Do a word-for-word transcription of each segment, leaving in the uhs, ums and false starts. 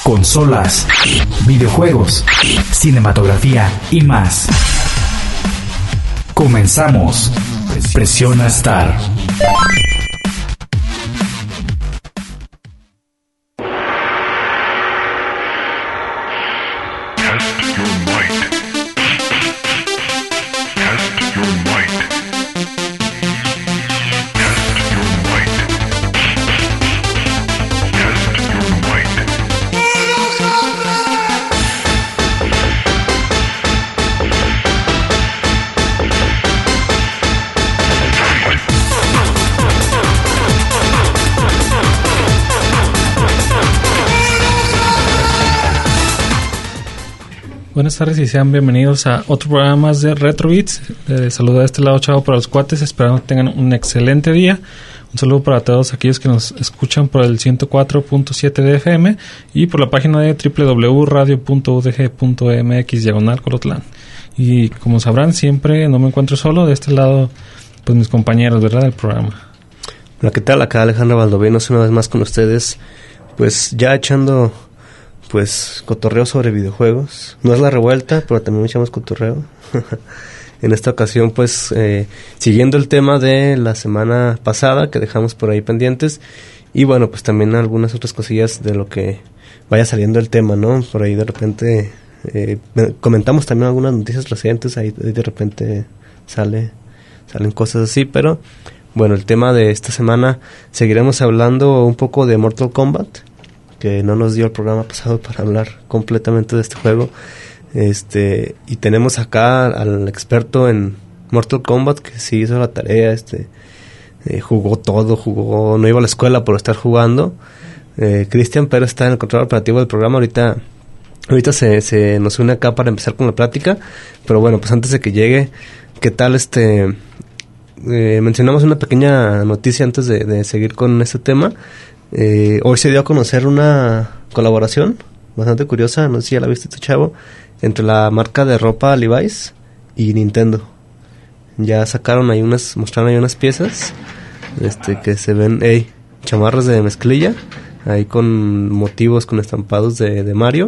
consolas, videojuegos, cinematografía y más. Comenzamos. Presiona Start. Buenas tardes y sean bienvenidos a otro programa más de Retro Beats. Eh, saludo de este lado, chavo, para los cuates. Esperando que tengan un excelente día. Un saludo para todos aquellos que nos escuchan por el ciento cuatro punto siete de F M y por la página de doble u doble u doble u punto radio punto u d g punto m x diagonal Colotlán. Y como sabrán, siempre no me encuentro solo. De este lado, pues mis compañeros, ¿verdad?, del programa. Hola, ¿qué tal? Acá Alejandro Valdovinos una vez más con ustedes. Pues ya echando... pues cotorreo sobre videojuegos. No es la revuelta, pero también echamos cotorreo. En esta ocasión, pues, eh, siguiendo el tema de la semana pasada, que dejamos por ahí pendientes. Y bueno, pues también algunas otras cosillas de lo que vaya saliendo el tema, ¿no? Por ahí de repente eh, comentamos también algunas noticias recientes. Ahí de repente sale salen cosas así, pero bueno, el tema de esta semana seguiremos hablando un poco de Mortal Kombat, que no nos dio el programa pasado para hablar completamente de este juego. Este, y tenemos acá al experto en Mortal Kombat, que sí hizo la tarea, este, eh, jugó todo, jugó, no iba a la escuela por estar jugando. Eh, Cristian Pérez está en el control operativo del programa. Ahorita, ahorita se, se nos une acá para empezar con la plática. Pero bueno, pues antes de que llegue, ¿qué tal este? Eh, mencionamos una pequeña noticia antes de, de seguir con este tema. Eh, hoy se dio a conocer una colaboración bastante curiosa, no sé si ya la viste tu chavo, entre la marca de ropa Levi's y Nintendo. Ya sacaron ahí unas, mostraron ahí unas piezas, este, que se ven, hey, chamarras de mezclilla, ahí con motivos, con estampados de, de Mario.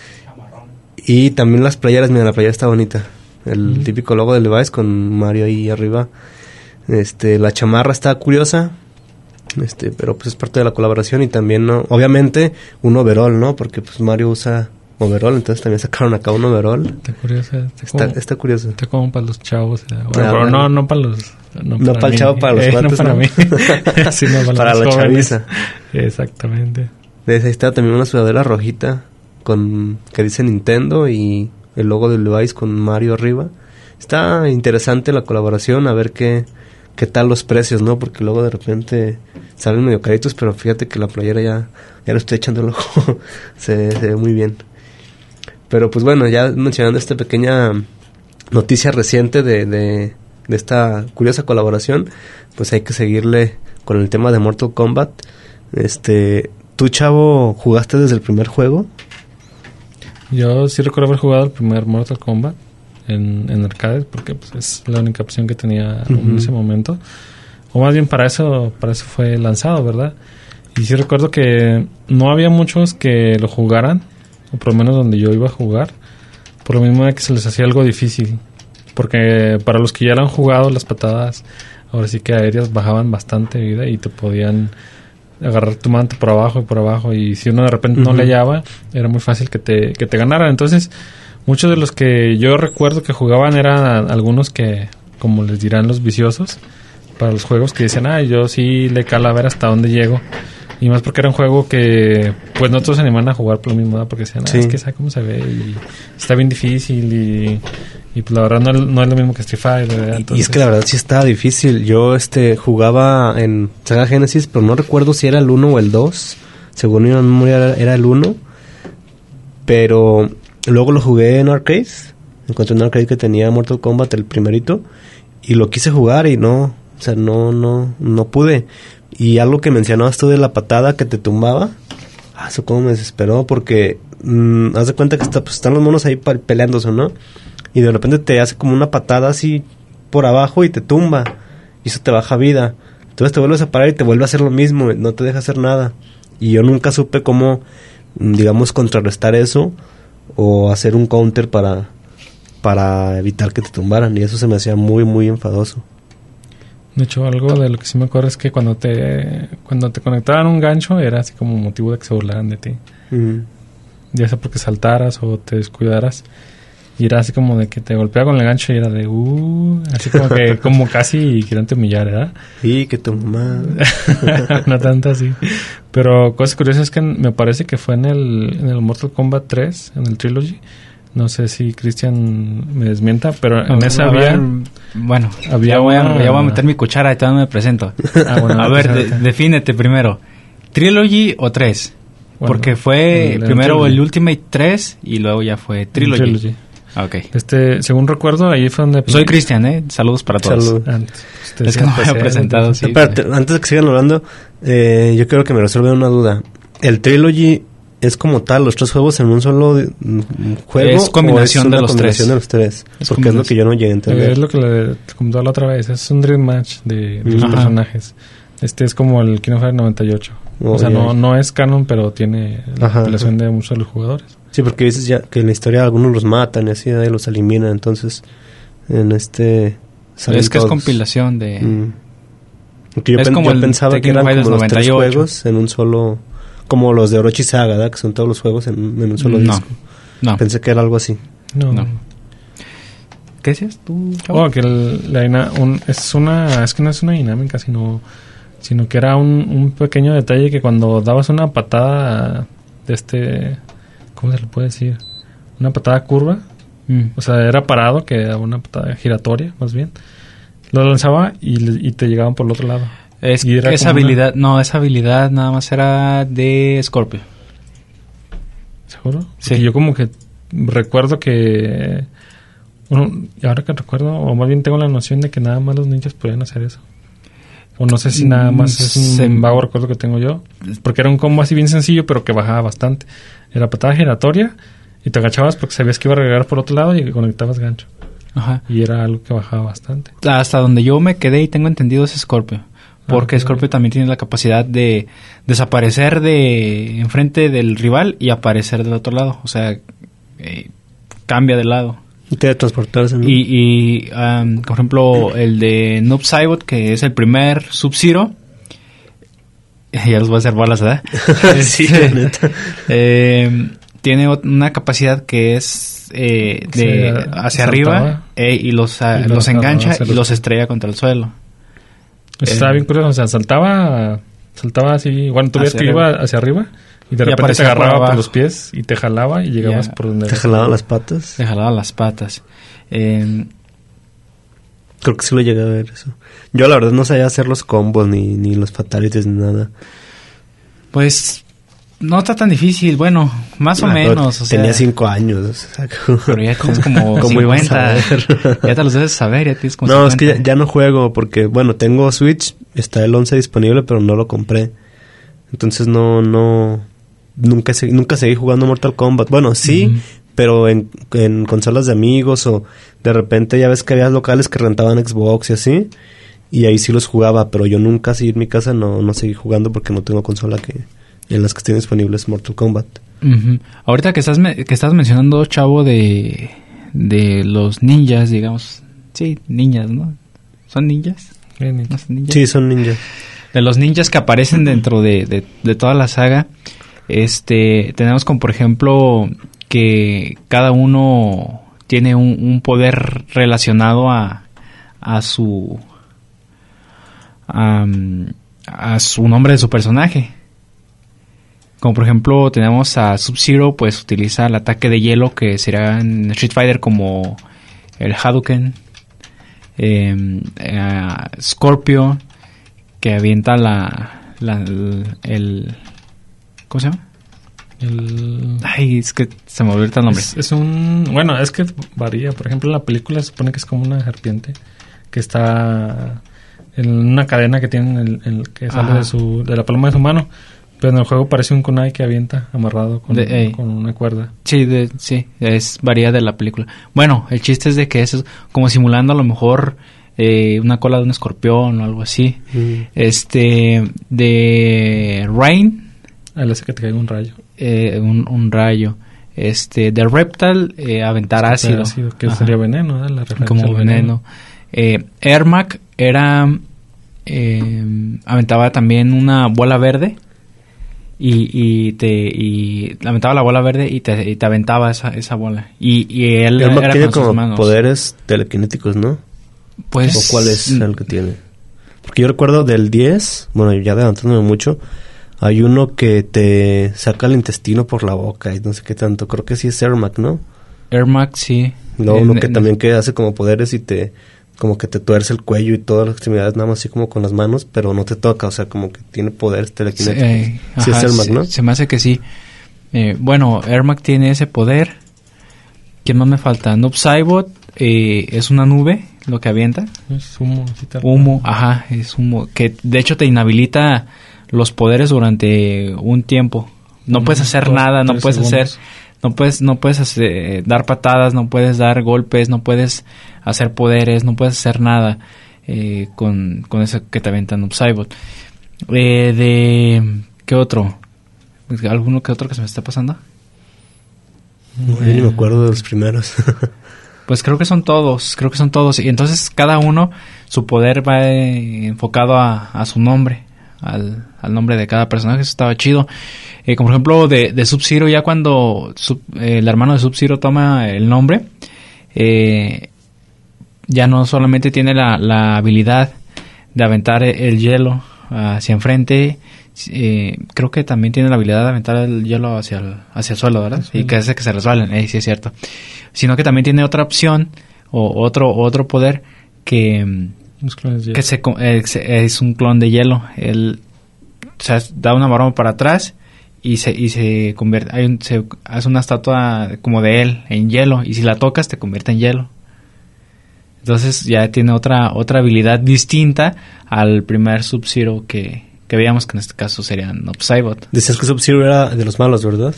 Y también las playeras, mira, la playera está bonita, el mm. típico logo de Levi's con Mario ahí arriba. Este, la chamarra está curiosa. Este, pero pues es parte de la colaboración y también, ¿no? Obviamente un overall, ¿no? Porque pues Mario usa overall, entonces también sacaron acá un overall. Está curioso. Está, está, como, está curioso. Está como para los chavos. Eh. Bueno, ah, pero bueno. no, no para los... No, no para, para el chavo, para los eh, cuates, no para ¿no? mí. Sí, no, para, para los la jóvenes. chaviza. Exactamente. De esa ahí está también una sudadera rojita con que dice Nintendo y el logo de Levi's con Mario arriba. Está interesante la colaboración, a ver qué... qué tal los precios, ¿no? Porque luego de repente salen medio caritos, pero fíjate que la playera ya, ya lo estoy echando el ojo. se, se ve muy bien. Pero pues bueno, ya mencionando esta pequeña noticia reciente de, de, de esta curiosa colaboración, pues hay que seguirle con el tema de Mortal Kombat. Este, ¿tú, chavo, jugaste desde el primer juego? Yo sí recuerdo haber jugado el primer Mortal Kombat en, en arcades, porque pues es la única opción que tenía uh-huh. en ese momento, o más bien para eso para eso fue lanzado, ¿verdad? Y sí recuerdo que no había muchos que lo jugaran, o por lo menos donde yo iba a jugar, por lo mismo de que se les hacía algo difícil, porque para los que ya lo han jugado, las patadas ahora sí que aéreas bajaban bastante vida y te podían agarrar tu manto por abajo y por abajo, y si uno de repente uh-huh. no le hallaba, era muy fácil que te, que te ganaran. Entonces muchos de los que yo recuerdo que jugaban eran algunos que, como les dirán los viciosos, para los juegos, que dicen, ah, yo sí le calo a ver hasta dónde llego. Y más porque era un juego que, pues, no todos se animan a jugar por lo mismo, ¿verdad? Porque decían, ah, sí. es que sabe cómo se ve y está bien difícil y, y pues la verdad no, no es lo mismo que Street Fighter, ¿verdad? Entonces, y es que la verdad sí estaba difícil. Yo este jugaba en Sega Genesis, pero no recuerdo si era el uno o el dos. Según mi memoria era, era el uno. Pero luego lo jugué en arcades. Encontré un arcade que tenía Mortal Kombat, el primerito, y lo quise jugar y no, o sea, no, no, no pude. Y algo que mencionabas tú de la patada que te tumbaba, ah, eso como me desesperó, porque mmm, haz de cuenta que está, pues, están los monos ahí peleándose, ¿no? Y de repente te hace como una patada así por abajo y te tumba, y eso te baja vida. Entonces te vuelves a parar y te vuelve a hacer lo mismo, no te deja hacer nada. Y yo nunca supe cómo digamos, contrarrestar eso o hacer un counter para, para evitar que te tumbaran. Y eso se me hacía muy, muy enfadoso. De hecho, algo de lo que sí me acuerdo es que cuando te cuando te conectaban un gancho era así como motivo de que se burlaran de ti. Mm. Ya sea porque saltaras o te descuidaras. Y era así como de que te golpeaba con el gancho y era de uh, así como que como casi querían te humillar, ¿verdad? Y que tu mamá. No tanto así. Pero cosas curiosas es que me parece que fue en el, en el Mortal Kombat tres, en el Trilogy. No sé si Cristian me desmienta, pero en a esa a había... ver, bueno, había ya, voy a, una... ya voy a meter mi cuchara y todavía no me presento. Ah, bueno, a ver, de, defínete primero. ¿Trilogy o tres? Bueno, porque fue el, el primero Trilogy. el Ultimate tres y luego ya fue Trilogy. Trilogy. Okay. Este, según recuerdo, ahí fue donde... Soy Cristian, ¿eh? Saludos para todos. Salud. Antes, es que no me había presentado, sí. Espérate, antes de que sigan hablando, eh, yo quiero que me resuelvan una duda. ¿El Trilogy es como tal, los tres juegos en un solo mm, juego? Es combinación ¿o es de una los combinación tres? de los tres? Es Porque es lo que yo no llegué a entender. Es lo que le comentaba la otra vez. Es un Dream Match de, de los Ajá. personajes. Este es como el King of Fighters noventa y ocho. Oh, o sea, ya, no, ya. no es canon, pero tiene la Ajá, compilación ajá. de muchos de los jugadores. Sí, porque dices ya que en la historia algunos los matan y así, y los eliminan. Entonces, en este... salen Es que todos. es compilación de... Mm. Porque yo, Es pen- como yo el pensaba que Tekken eran Fighters como los tres noventa y ocho. juegos en un solo... Como los de Orochi Saga, ¿verdad? Que son todos los juegos en, en un solo No, disco. no. Pensé que era algo así. No. No. ¿Qué decías tú, chavo? Oh, que el- la dina- un- es una... Es que no es una dinámica, sino... Sino que era un, un pequeño detalle que cuando dabas una patada de este... ¿Cómo se le puede decir? Una patada curva. Mm. O sea, era parado, que era una patada giratoria, más bien. Lo lanzaba y, le- y te llegaban por el otro lado. Es, Y era esa como una- habilidad, no, esa habilidad nada más era de Scorpio. ¿Seguro? Sí. Porque yo como que recuerdo que... Bueno, y ahora que recuerdo, o más bien tengo la noción de que nada más los ninjas podían hacer eso. O no sé si nada más es un Se- vago recuerdo que tengo yo. Porque era un combo así bien sencillo, pero que bajaba bastante. Era patada giratoria y te agachabas porque sabías que iba a regresar por otro lado y conectabas gancho. Ajá. Y era algo que bajaba bastante. Hasta donde yo me quedé y tengo entendido es Scorpio. Porque Ah, Scorpio también tiene la capacidad de desaparecer de enfrente del rival y aparecer del otro lado. O sea, eh, cambia de lado. Y te transportarse, ¿no? Y, y um, por ejemplo, el de Noob Saibot, que es el primer Sub-Zero. Ya los voy a hacer bolas, ¿verdad? Sí, Este, la neta. eh, tiene ot- una capacidad que es eh, de Se hacia saltaba. arriba eh, y los, ah, Y los los- engancha se y los- los estrella contra el suelo. Eso Eh, estaba bien curioso. O sea, saltaba... Saltaba así... Bueno, tú ves Hacia que arriba. iba hacia arriba y de Y repente te aparecía por agarraba por, abajo. los pies y te jalaba y llegabas Ya. por donde... Te jalaban las patas. Se jalaba las patas. Eh, Creo que sí lo llegué a ver eso. Yo la verdad no sabía hacer los combos ni, ni los fatalities ni nada. pues no está tan difícil. Bueno, más o Ah, pero menos. O sea, tenía cinco años. O sea, pero ya tienes como ¿Cómo ibas cincuenta. a ver? Ya te los debes saber. Ya tienes como No, es que cincuenta. ya, ya no juego porque, bueno, tengo Switch, está el once disponible, pero no lo compré. Entonces no, no, nunca, se- nunca seguí jugando Mortal Kombat. Bueno, sí, Ujú. pero en, en consolas de amigos o de repente ya ves que había locales que rentaban Xbox y así, y ahí sí los jugaba, pero yo nunca así en mi casa no, no seguí jugando porque no tengo consola que en las que estén disponibles Mortal Kombat. Ujú. Ahorita que estás me- que estás mencionando, chavo, de de los ninjas, digamos, sí, ninjas, ¿no? ¿Son ninjas? Bien, ¿No son ninjas? Sí, son ninjas. De los ninjas que aparecen dentro de, de, de toda la saga, este, tenemos como por ejemplo que cada uno tiene un, un poder relacionado a a su a, a su nombre de su personaje. Como por ejemplo tenemos a Sub-Zero, pues utiliza el ataque de hielo que será en Street Fighter como el Hadouken. Eh, eh, Scorpio, que avienta la, la el, el- ¿cómo se llama? El... Ay, es que se me olvidó el nombre. Es, es un... Bueno, es que varía. Por ejemplo, en la película se supone que es como una serpiente que está en una cadena que tiene el, el que sale Ajá. de su de la palma de su mano. Pero en el juego parece un kunai que avienta amarrado con, De- ey. con una cuerda. Sí, de, sí, es varía de la película. Bueno, el chiste es de que es como simulando a lo mejor eh, una cola de un escorpión o algo así. Mm. Este, de Rain, Él hace que te caiga un rayo. Eh, un, un rayo. Este, de Reptile, eh, aventar Este ácido. ácido, que Ajá. sería veneno, ¿eh? La referencia Como al veneno. Eh, Ermac era... Eh, aventaba también una bola verde. Y, y te y aventaba la bola verde y te, y te aventaba esa, esa bola. Y, y él Ermac era tiene con sus como manos. poderes telequinéticos, ¿no? Pues, ¿O cuál es el que tiene? Porque yo recuerdo del diez, bueno, ya adelantándome mucho, hay uno que te saca el intestino por la boca y no sé qué tanto. Creo que sí es Ermac, ¿no? Ermac, sí. Luego En- uno que en- también que hace como poderes y te... como que te tuerce el cuello y todas las extremidades nada más así como con las manos, pero no te toca, o sea, como que tiene poderes telequinéticos. Eh, Sí, ajá, es Ermac, se- ¿no? Se me hace que sí. Eh, bueno, Ermac tiene ese poder. ¿Quién más me falta? Noob Saibot eh, es una nube, lo que avienta. Es humo. así tal. Humo, ajá, es humo. Que de hecho te inhabilita los poderes durante un tiempo. No Mm, puedes hacer dos, nada, no tres puedes hacer... segundos. No puedes, no puedes hacer, eh, dar patadas, no puedes dar golpes, no puedes hacer poderes, no puedes hacer nada eh, con, con eso que te aventan Noob Saibot. Eh, de... ¿Qué otro? ¿Alguno que otro que se me está pasando? No, yo ni me acuerdo de los primeros. Pues creo que son todos, creo que son todos. Y entonces cada uno, su poder va eh, enfocado a, a su nombre, al, al nombre de cada personaje. Eso estaba chido. Eh, como por ejemplo de, de Sub-Zero, ya cuando Sub- eh, el hermano de Sub-Zero toma el nombre, eh, ya no solamente tiene la, la habilidad de aventar el hielo hacia enfrente, eh, creo que también tiene la habilidad de aventar el hielo hacia el, hacia el suelo, ¿verdad? Sí. Y que hace que se resbalen, eh, sí es cierto. Sino que también tiene otra opción o otro otro poder que, Los clones de- que se, co- eh, se- es un clon de hielo. Él o sea, da una maroma para atrás y se y se convierte, hay un- se hace una estatua como de él en hielo, y si la tocas te convierte en hielo. Entonces ya tiene otra otra habilidad distinta al primer Sub-Zero que, que veíamos, que en este caso sería Noob Saibot. Decías que Sub-Zero era de los malos, ¿verdad?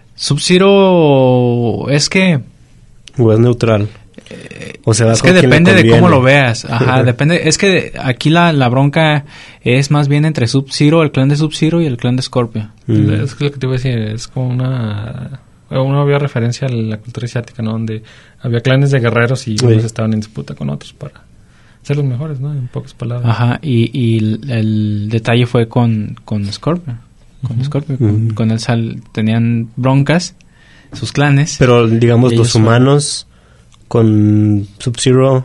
Sub-Zero es que O es neutral. O sea, es que depende de cómo lo veas. Ajá, depende. Es que aquí la, la bronca es más bien entre Sub-Zero, el clan de Sub-Zero y el clan de Scorpio. Mm. Es que lo que te iba a decir es como una... Una obvia referencia a la cultura asiática, ¿no? Donde había clanes de guerreros y Sí. unos estaban en disputa con otros para ser los mejores, ¿no? En pocas palabras. Ajá, y, y el, el detalle fue con, con Scorpio. Con Ujú. Scorpio, con, Ujú. con él sal, tenían broncas, sus clanes. Pero, digamos, Y los ellos son- humanos con Sub-Zero...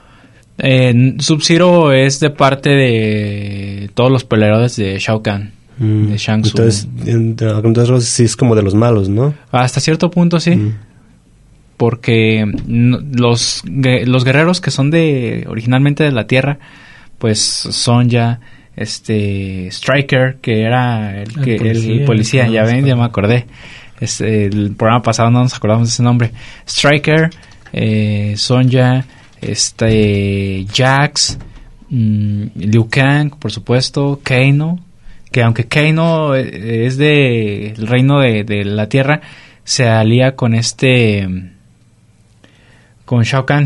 Eh, Sub-Zero es de parte de todos los peleadores de Shao Kahn, mm, de Shang Tsung. Entonces, en- entonces sí es como de los malos, ¿no? Hasta cierto punto sí. Mm. Porque no- los, gue- los guerreros que son de originalmente de la Tierra, pues son ya este Striker, que era el, El que, el policía, policía, el ya ven, ya me programa acordé. Este, el programa pasado no nos acordamos de ese nombre. Striker, eh, Sonja, este Jax, mm, Liu Kang, por supuesto, Kano, que aunque Kano eh, es de el reino de, de la Tierra, se alía con este con Shao Kahn.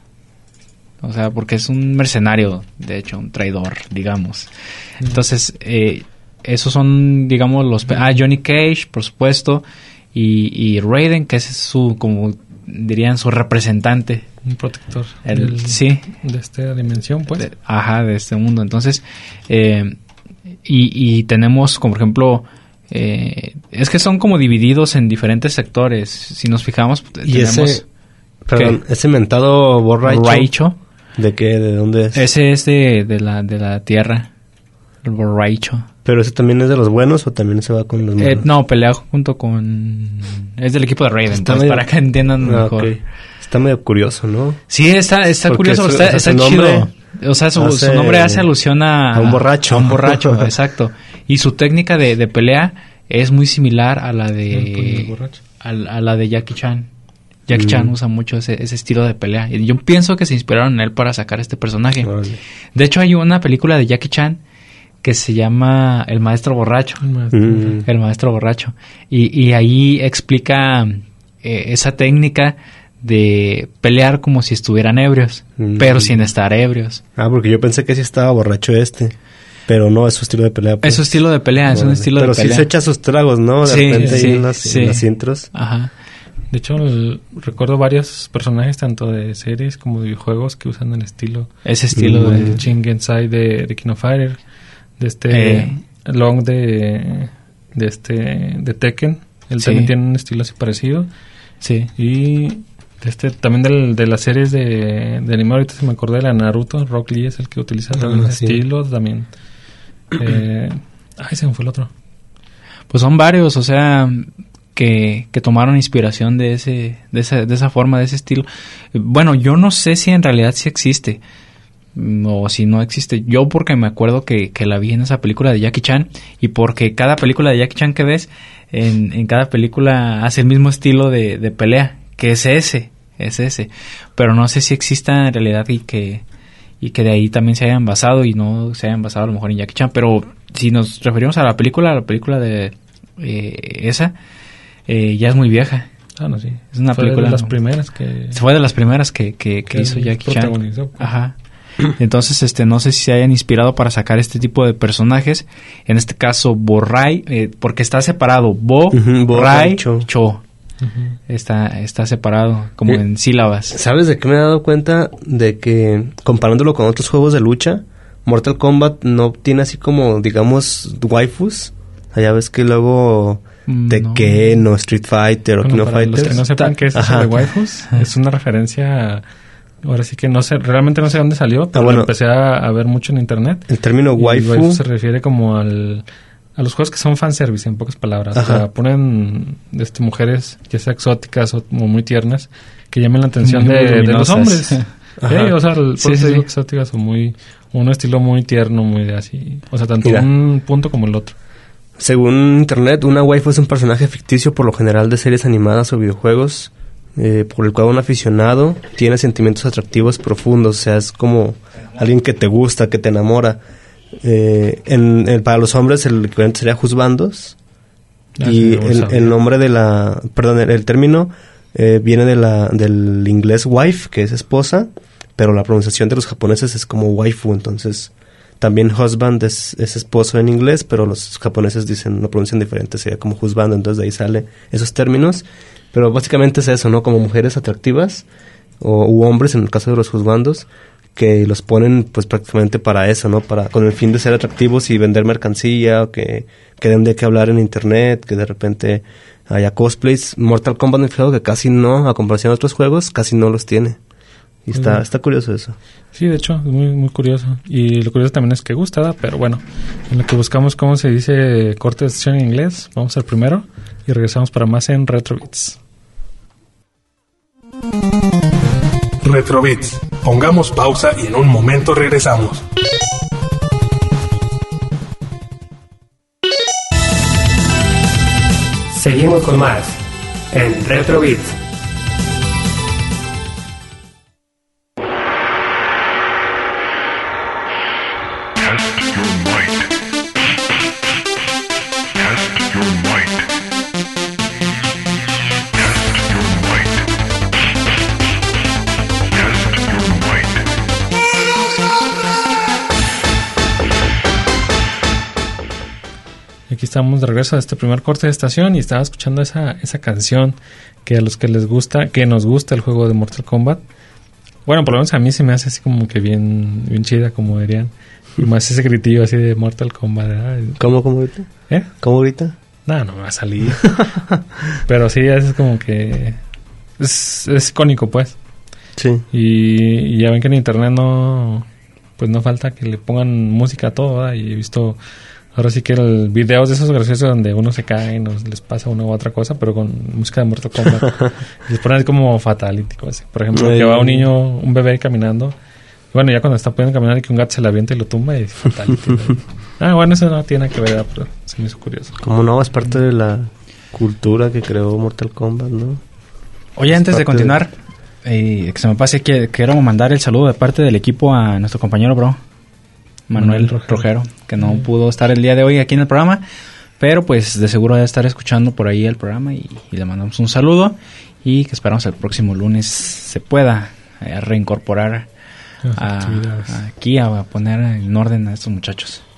O sea, porque es un mercenario, de hecho, un traidor, digamos. Entonces, eh, esos son, digamos, los... pe- Ah, Johnny Cage, por supuesto, y, y Raiden, que es su, como dirían, su representante. Un protector. El- del- sí. De esta dimensión, pues. De- ajá, de este mundo. Entonces, eh, y, y tenemos, como por ejemplo... Eh, es que son como divididos en diferentes sectores. Si nos fijamos, Y tenemos... ese... Perdón, ese mentado borracho... Borracho. ¿De qué? ¿De dónde es? Ese es de, de la de la tierra. El borracho. ¿Pero ese también es de los buenos o también se va con los malos? Eh, no, pelea junto con... Es del equipo de Raiden, Está entonces, medio- para que entiendan Ah, mejor. ok. Está medio curioso, ¿no? Sí, está, está Porque curioso, su- está, o sea, está su chido. nombre O sea, su, hace- su nombre hace alusión a... a un borracho. A un borracho, exacto. Y su técnica de, de pelea es muy similar a la El de... borracho. A, a la de Jackie Chan. Jackie Mm. Chan usa mucho ese, ese estilo de pelea. Y yo pienso que se inspiraron en él para sacar este personaje. Órale. De hecho, hay una película de Jackie Chan que se llama El Maestro Borracho. El maestro. Mm. El Maestro Borracho. Y, y ahí explica eh, esa técnica de pelear como si estuvieran ebrios, Mm. pero sin estar ebrios. Ah, porque yo pensé que sí estaba borracho este. Pero no es su estilo de pelea. Pues. Es su estilo de pelea, es bueno, un estilo de pelea. Pero sí se echa sus tragos, ¿no? De sí, repente sí, ahí en las, sí. en las intros. Ajá. De hecho, el, recuerdo varios personajes, tanto de series como de videojuegos, que usan el estilo. Ese estilo mm, de... de Shingensai de, de King of Fighter, de este Eh. Long de, de este de Tekken. Él Sí. también tiene un estilo así parecido. Sí. Y de este también del, de las series de, de anime, ahorita se me acordé de la Naruto. Rock Lee es el que utiliza también Ah, ese sí. estilo. También. Eh, ay, se me fue el otro. Pues son varios, o sea... Que, que tomaron inspiración de ese de esa, de esa forma, de ese estilo. Bueno, yo no sé si en realidad sí existe o si no existe. Yo porque me acuerdo que, que la vi en esa película de Jackie Chan y porque cada película de Jackie Chan que ves, en, en cada película hace el mismo estilo de, de pelea, que es ese, es ese. Pero no sé si exista en realidad y que, y que de ahí también se hayan basado y no se hayan basado a lo mejor en Jackie Chan. Pero si nos referimos a la película, a la película de eh, esa... Eh, ya es muy vieja. Ah, no, sí. Es una Fue película... de las primeras que... Fue de las primeras que, que, que que hizo Jackie Chan. protagonizó. Ajá. Entonces, este, no sé si se hayan inspirado para sacar este tipo de personajes. En este caso, Bo-Rai, eh, porque está separado. Bo, Ujú, Bo, Rai, Rai, Cho. Cho. Ujú. Está, está separado, como Eh, en sílabas. ¿Sabes de qué me he dado cuenta? De que, comparándolo con otros juegos de lucha, Mortal Kombat no tiene así como, digamos, waifus. Allá ves que luego... Mm, Tekken o Street Fighter o Bueno, King of para los Fighters. que no sepan qué es eso Ajá. de waifus, es una referencia... Ahora sí que no sé, realmente no sé dónde salió, pero Ah, bueno. lo empecé a, a ver mucho en internet. El término Y waifu... se refiere como al... A los juegos que son fanservice, en pocas palabras. Ajá. O sea, ponen este, mujeres, ya sea exóticas o como muy tiernas, que llamen la atención Muy de, de los luminosas. hombres. Ajá. Sí, o sea, el, por Sí, eso sí, digo sí. exóticas o muy... Un estilo muy tierno, muy de así... O sea, tanto Mira. un punto como el otro. Según internet, una waifu es un personaje ficticio por lo general de series animadas o videojuegos, eh, por el cual un aficionado tiene sentimientos atractivos profundos. O sea, es como alguien que te gusta, que te enamora. Eh, en, en- para los hombres el equivalente sería juzbandos. Ah, Y sí, no el, sabía. el nombre de la... Perdón, el, el término eh, viene de la, del inglés wife, que es esposa, pero la pronunciación de los japoneses es como waifu. Entonces, también husband es, es esposo en inglés, pero los japoneses dicen, lo pronuncian diferente, sería como husband. Entonces, de ahí sale esos términos. Pero básicamente es eso, ¿no? Como mujeres atractivas, o, u hombres, en el caso de los juzgandos, que los ponen pues prácticamente para eso, ¿no? Para con el fin de ser atractivos y vender mercancía, o que, que den de qué hablar en internet, que de repente haya cosplays. Mortal Kombat me he fijado que casi no, a comparación de otros juegos, casi no los tiene. Y está, Mm. está curioso eso. Sí, de hecho, es muy, muy curioso. Y lo curioso también es que gusta, ¿verdad? Pero bueno, en lo que buscamos cómo se dice corte de estación en inglés, vamos al primero y regresamos para más en Retrobits. Retrobits. Pongamos pausa y en un momento regresamos. Seguimos con más en Retrobits. Test your might. Test your might. Test your might. Test your might. Y aquí estamos de regreso a este primer corte de estación y estaba escuchando esa, esa canción que a los que les gusta, que nos gusta el juego de Mortal Kombat. Bueno, por lo menos a mí se me hace así como que bien, bien chida, como dirían. Y más ese gritillo así de Mortal Kombat, ¿verdad? ¿Cómo, cómo ahorita? ¿Eh? ¿Cómo ahorita? No, no me va a salir. Pero sí, es como que... Es, es icónico, pues. Sí. Y, y ya ven que en internet no... Pues no falta que le pongan música a todo, ¿verdad? Y he visto... Ahora sí que el videos de esos graciosos donde uno se cae y nos les pasa una u otra cosa, pero con música de Mortal Kombat. Y les ponen así como fatality, así. Por ejemplo, Ay. que va un niño, un bebé caminando. Y bueno, ya cuando está pudiendo caminar y que un gato se le avienta y lo tumba y fatality. Ah, bueno, eso no tiene nada que ver, ¿verdad? Pero se me hizo curioso. Como no, es parte de la cultura que creó Mortal Kombat, ¿no? Oye, Es antes de parte continuar, eh, que se me pase, que quiero mandar el saludo de parte del equipo a nuestro compañero, bro, Manuel Manuel Rogero, Rogero. que no pudo estar el día de hoy aquí en el programa, pero pues de seguro debe estar escuchando por ahí el programa y, y le mandamos un saludo y que esperamos el próximo lunes se pueda eh, reincorporar Las a- actividades. aquí a, a poner en orden a estos muchachos.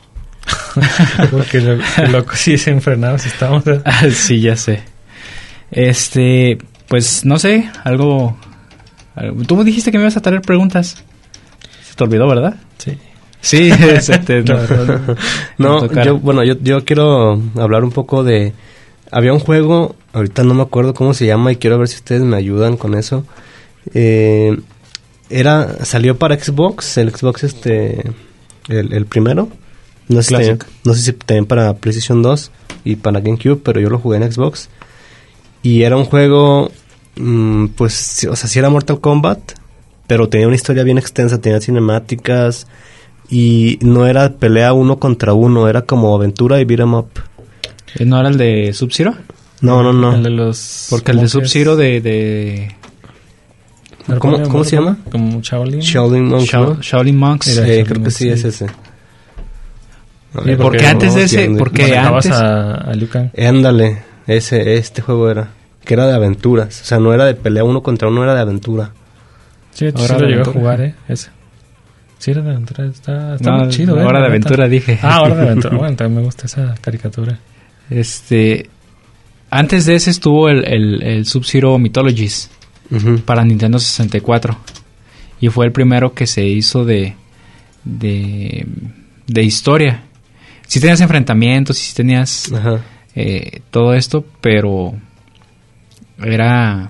Porque lo, lo loco sí es enfrenado si estamos... Ah, sí, ya sé. Este, pues no sé, algo, algo... Tú me dijiste que me ibas a traer preguntas. Se te olvidó, ¿verdad? Sí. Sí, se te... no, No, tocar. yo, bueno, yo, yo quiero hablar un poco de... Había un juego, ahorita no me acuerdo cómo se llama y quiero ver si ustedes me ayudan con eso. Eh, era, salió para Xbox, el Xbox este, el, el primero. No sé, si Classic. también, no sé si también para PlayStation dos y para GameCube, pero yo lo jugué en Xbox. Y era un juego, mmm, pues, sí, o sea, sí era Mortal Kombat, pero tenía una historia bien extensa, tenía cinemáticas y no era pelea uno contra uno, era como aventura y beat 'em up. ¿No era el de Sub-Zero? No, no, no. El de los... Porque el de monjes. Sub-Zero de... de... ¿Cómo, cómo se llama? Como Shaolin. Shaolin Monks, Shao- ¿no? Shaolin Monks. Era Sí, Shaolin creo que sí, sí. es ese. A Sí, ver, porque no, antes de ese- entiende. porque- Que antes- a, a Liu Kang. Ándale, ese, este juego era. Que era de aventuras. O sea, no era de pelea uno contra uno, era de aventura. Sí, Ahora sí de lo llegué a aventura. jugar, ¿eh? Ese. Sí, era de aventura. Está, está No, muy chido, ¿eh? Hora de La neta. Aventura, dije. Ah, Hora de Aventura. Bueno, también me gusta esa caricatura. Este... Antes de ese estuvo el, el, el Sub-Zero Mythologies Ujú. para Nintendo sesenta y cuatro. Y fue el primero que se hizo de... De... De historia. Sí tenías enfrentamientos, sí tenías... Ajá. eh, todo esto, pero era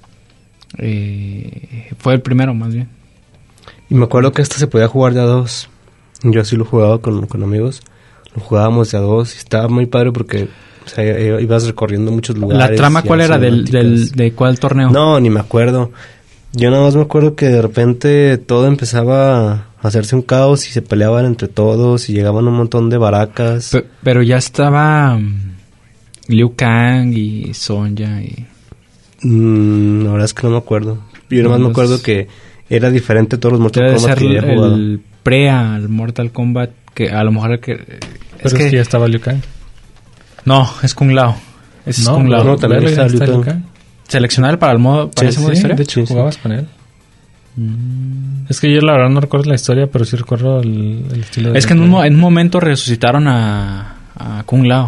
eh, fue el primero más bien. Y me acuerdo que este se podía jugar de a dos. Yo así lo jugaba con, con amigos. Lo jugábamos de a dos y estaba muy padre porque, o sea, i- ibas recorriendo muchos lugares. ¿La trama y cuál era? cinemáticas. ¿Del, del, ¿De cuál torneo? No, ni me acuerdo. Yo nada más me acuerdo que de repente todo empezaba a hacerse un caos y se peleaban entre todos y llegaban un montón de baracas. Pe- pero ya estaba mm, Liu Kang y Sonya y... Mm, la verdad es que no me acuerdo. Yo nada más me Los- acuerdo que era diferente a todos los Mortal Debe Kombat ser que había jugado. el pre al Mortal Kombat, que a lo mejor el que... Pero Es es que... que ya estaba Liu Kang. No, es Kung Lao. Ese es No, Kung Lao. no, también Verga, está ya Liu Liu Kang. Kang. Seleccionar para el modo... Para Sí, ese modo sí, historia. de hecho Sí, sí. jugabas con él. Mm. Es que yo la verdad no recuerdo la historia, pero sí recuerdo el, el estilo de Es que en un, mo- gameplay. en un momento resucitaron a, a Kung Lao.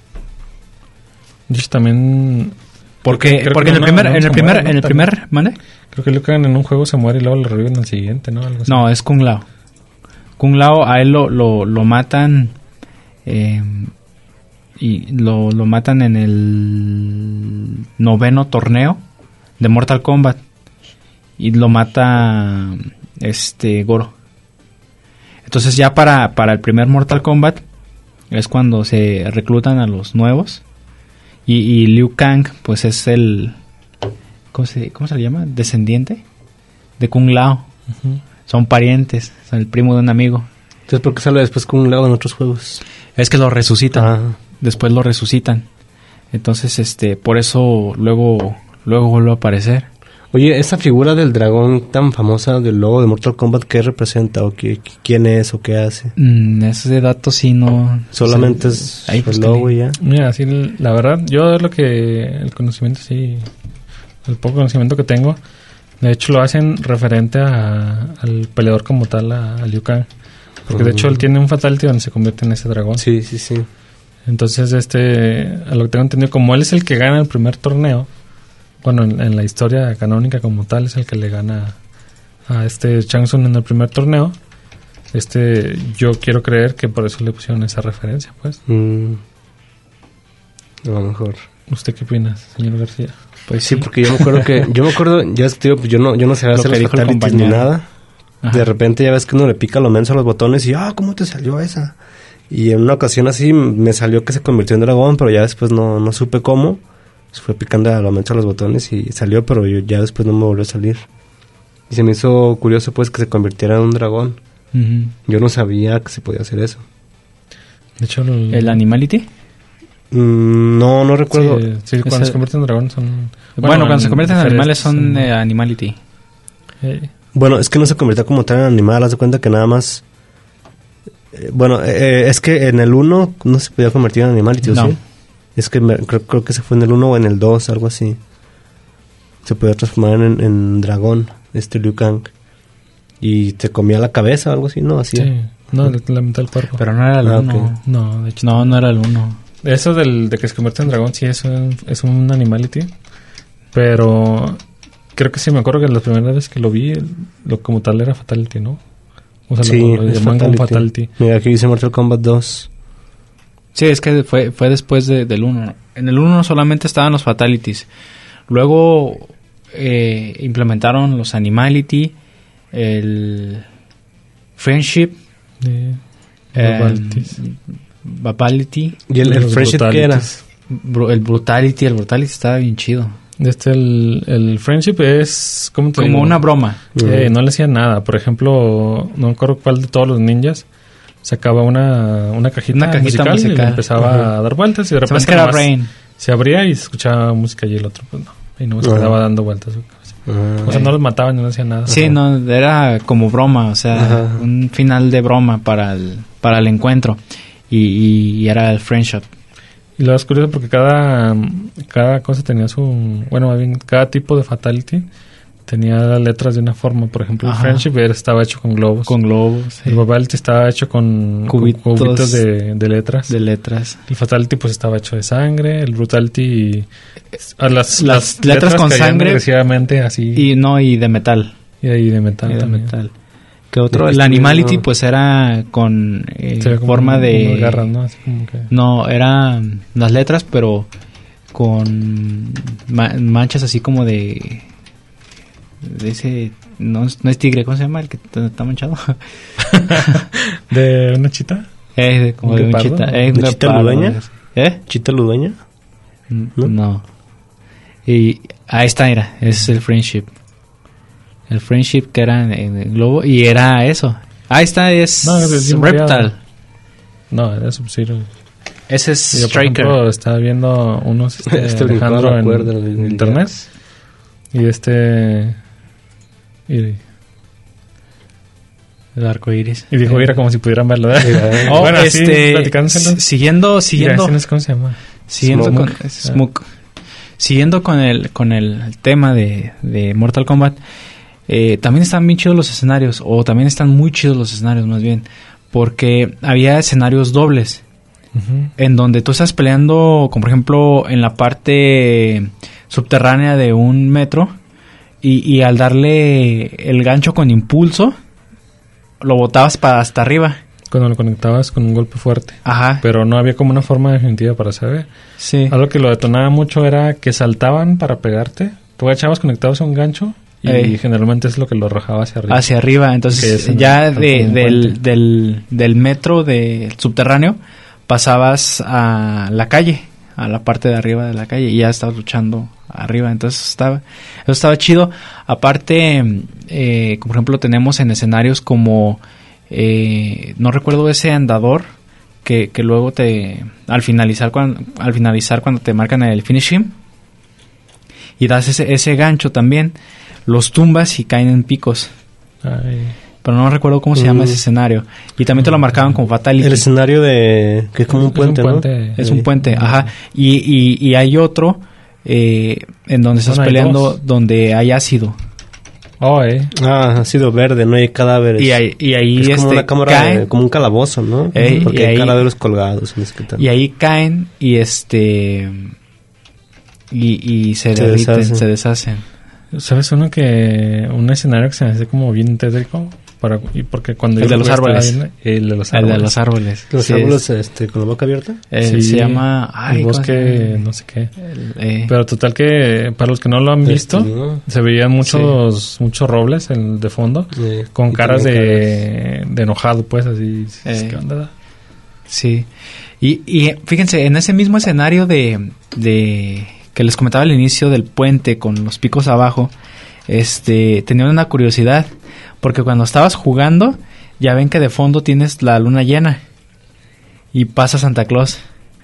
De hecho, también... Porque, creo porque que en el no, primer, no en el se primer, muere, ¿no? en el También. primer, ¿mande? Creo que Liu Kang en un juego se muere y luego lo reviven en el siguiente, ¿no? Algo así. No, es Kung Lao. Kung Lao a él lo, lo, lo matan eh, y lo, lo matan en el noveno torneo de Mortal Kombat y lo mata este Goro. Entonces ya para, para el primer Mortal Kombat es cuando se reclutan a los nuevos y, y Liu Kang pues es el ¿cómo se, cómo se le llama? Descendiente de Kung Lao. Ujú. Son parientes, son el primo de un amigo. Entonces, ¿por qué sale después con un lado en otros juegos? Es que lo resucitan, Ah, después lo resucitan. Entonces, este, por eso luego, luego vuelve a aparecer. oye, esa figura del dragón tan famosa del logo de Mortal Kombat, ¿qué representa? ¿O qué, quién es? ¿O qué hace? Mm, ese dato sí no. Solamente sí, es ahí el búscale. logo y ya. Mira, sí, la verdad, yo lo que... El conocimiento, sí... El poco conocimiento que tengo... De hecho, lo hacen referente a, al peleador como tal, a, a Liu Kang. Porque de Mm. hecho él tiene un fatality donde se convierte en ese dragón. Sí, sí, sí. Entonces, este, a lo que tengo entendido, como él es el que gana el primer torneo, bueno, en, en la historia canónica como tal, es el que le gana a este Shang Tsung en el primer torneo. Este, yo quiero creer que por eso le pusieron esa referencia, pues. Mm. A lo mejor. ¿Usted qué opina, señor García? Pues Sí, porque yo me acuerdo que... Yo me acuerdo... Ya es que, digo, pues yo no, yo no sabía Lo hacer que los dijo el fatalities ni compañero. nada. Ajá. De repente ya ves que uno le pica lo menso a los botones y... ¡Ah, cómo te salió esa! Y en una ocasión así me salió que se convirtió en dragón, pero ya después no, no supe cómo. Se fue picando a lo menso a los botones y salió, pero yo, ya después no me volvió a salir. Y se me hizo curioso pues que se convirtiera en un dragón. Ujú. Yo no sabía que se podía hacer eso. De hecho, el, ¿El Animality? Mm, no, no recuerdo. Sí, sí, cuando Ese- se convierten en dragón son... Bueno, cuando se convierten en diferentes, animales son eh, Animality. eh, Bueno, es que no se convirtió como tal en animal, haz de cuenta que nada más... eh, bueno, eh, es que en el uno no se podía convertir en animal, ¿sí? No. Es que me- creo, creo que se fue en el uno o en el dos, algo así. Se podía transformar en, en dragón, este Liu Kang. Y te comía la cabeza o algo así, ¿no? Así. sí. No, le- la mitad del cuerpo. Pero no era el Ah, uno. ok. No, de hecho. No, no era el uno. Eso del, de que se convierte en dragón, sí, es un, es un animality. Pero creo que sí, me acuerdo que la primera vez que lo vi, el- lo como tal era Fatality, ¿no? O sea, Sí, lo, lo es llaman como Fatality. Fatality. Mira, aquí dice Mortal Kombat dos. Sí, es que fue, fue después de- del uno. En el uno solamente estaban los Fatalities. Luego eh, implementaron los Animality, el Friendship, De, eh, Fatalities. ¿Y Babality, el, el Los Friendship qué era? Brutalities. bru- el Brutality. El Brutality estaba bien chido. Este, el, el Friendship es... ¿cómo te Como digo? una broma. Eh, no le hacía nada. Por ejemplo, no me acuerdo cuál de todos los ninjas sacaba una, una cajita, Una cajita musical, y musical. le empezaba Ajá. a dar vueltas y de Se me hace repente que era nomás Rain. se abría y se escuchaba música y el otro pues no. Y no se Ajá. quedaba dando vueltas. Ah, O sea, no los mataban, no hacían nada. Sí, no, era como broma, o sea, Ajá. un final de broma para el, para el encuentro. Y, y, y era el Friendship. Y lo es curioso porque cada, cada cosa tenía su... Bueno, más bien, cada tipo de fatality tenía las letras de una forma. Por ejemplo, Ajá. el Friendship era- estaba hecho con globos. Con globos. El Babality estaba hecho con Cubitos con cubitos de, de letras. de letras. El Fatality pues estaba hecho de sangre. El Brutality... a las, Las letras con caían sangre agresivamente así. Y no, y de metal. Y ahí de metal Y de también. metal. ¿Qué otro? Y El este Animality no. pues era con eh, Se ve como forma un- de... unas garras, ¿no? Así como que... No, eran las letras, pero con ma- manchas así como de... De ese... No, es- no es tigre, ¿cómo se llama? El que t- está manchado. ¿De una chita? Eh, de- como ¿Un de un guepardo? chita. Eh, un ¿De chita guepardo, ludeña? ¿Eh? ¿Chita ludeña? ¿No? No. Y ahí está, era. Ese es el Friendship. El Friendship que era en, en el globo. Y era eso. Ahí está, es No, es bien Reptile. variado. No, era Sub-Zero. Ese es Yo, por Striker. ejemplo, estaba viendo unos este, Este brincó Alejandro la en, cuerda, el- en el- internet. Y este... Y, El arco iris. y dijo, era como si pudieran verlo. ¿eh? Oh, bueno, así, este, platicándoselo. s- siguiendo, siguiendo, Mira, ese no sé ¿cómo se llama? siguiendo Smoke. con, Smoke. Siguiendo con el, con el tema de, de Mortal Kombat, eh, también están bien chidos los escenarios, o también están muy chidos los escenarios más bien, porque había escenarios dobles, Ujú. en donde tú estás peleando, como por ejemplo en la parte subterránea de un metro, y, y al darle el gancho con impulso, lo botabas para hasta arriba. Cuando lo conectabas con un golpe fuerte. Ajá, Pero no había como una forma definitiva para saber. sí. Algo que lo detonaba mucho era que saltaban para pegarte. Tú echabas conectados a un gancho y Ey. generalmente es lo que lo arrojaba hacia arriba. Hacia arriba, Que es entonces en- ya como de, un del, puente. del, del metro del subterráneo pasabas a la calle, a la parte de arriba de la calle, y ya estabas luchando arriba, entonces estaba, eso estaba chido. Aparte, eh, como por ejemplo tenemos en escenarios como, eh, no recuerdo ese andador que, que luego te, al finalizar cuando, al finalizar cuando te marcan el finishing y das ese, ese gancho también, los tumbas y caen en picos. Ay. Pero no recuerdo cómo se llama Mm. ese escenario. Y también te lo marcaban con Fatality. El escenario de... que es como un Es un puente, ¿no? puente. Es Sí. un puente, ajá. Y, y, y hay otro eh, en donde estás Bueno, hay peleando dos. donde hay ácido. Oh, eh. Ah, ha sido verde, no hay cadáveres. Y, ahí, y ahí es como este, una cámara, caen, de- como un calabozo, ¿no? Ey, Porque y hay ahí- cadáveres colgados. No sé qué tal. y ahí caen y este... Y, y se, Se derriten, deshacen. se deshacen. ¿Sabes uno que... un escenario que se me hace como bien tétrico? Para, y porque cuando El yo de lo los jugué estaba árboles. bien- el de los El árboles. de los árboles. Los Sí, árboles este, con la boca abierta. es- eh, Sí, se llama... Ay, el ¿cómo se bosque, llama? no sé qué. El, eh, Pero total que, para los que no lo han Este, visto, ¿no? se veían muchos muchos robles en, de fondo, Eh, con y caras también de, de enojado, pues, así. Eh. ¿Qué onda? Sí. Y, y fíjense, en ese mismo escenario de, de que les comentaba al inicio del puente con los picos abajo, este, tenía una curiosidad, porque cuando estabas jugando, ya ven que de fondo tienes la luna llena y pasa Santa Claus.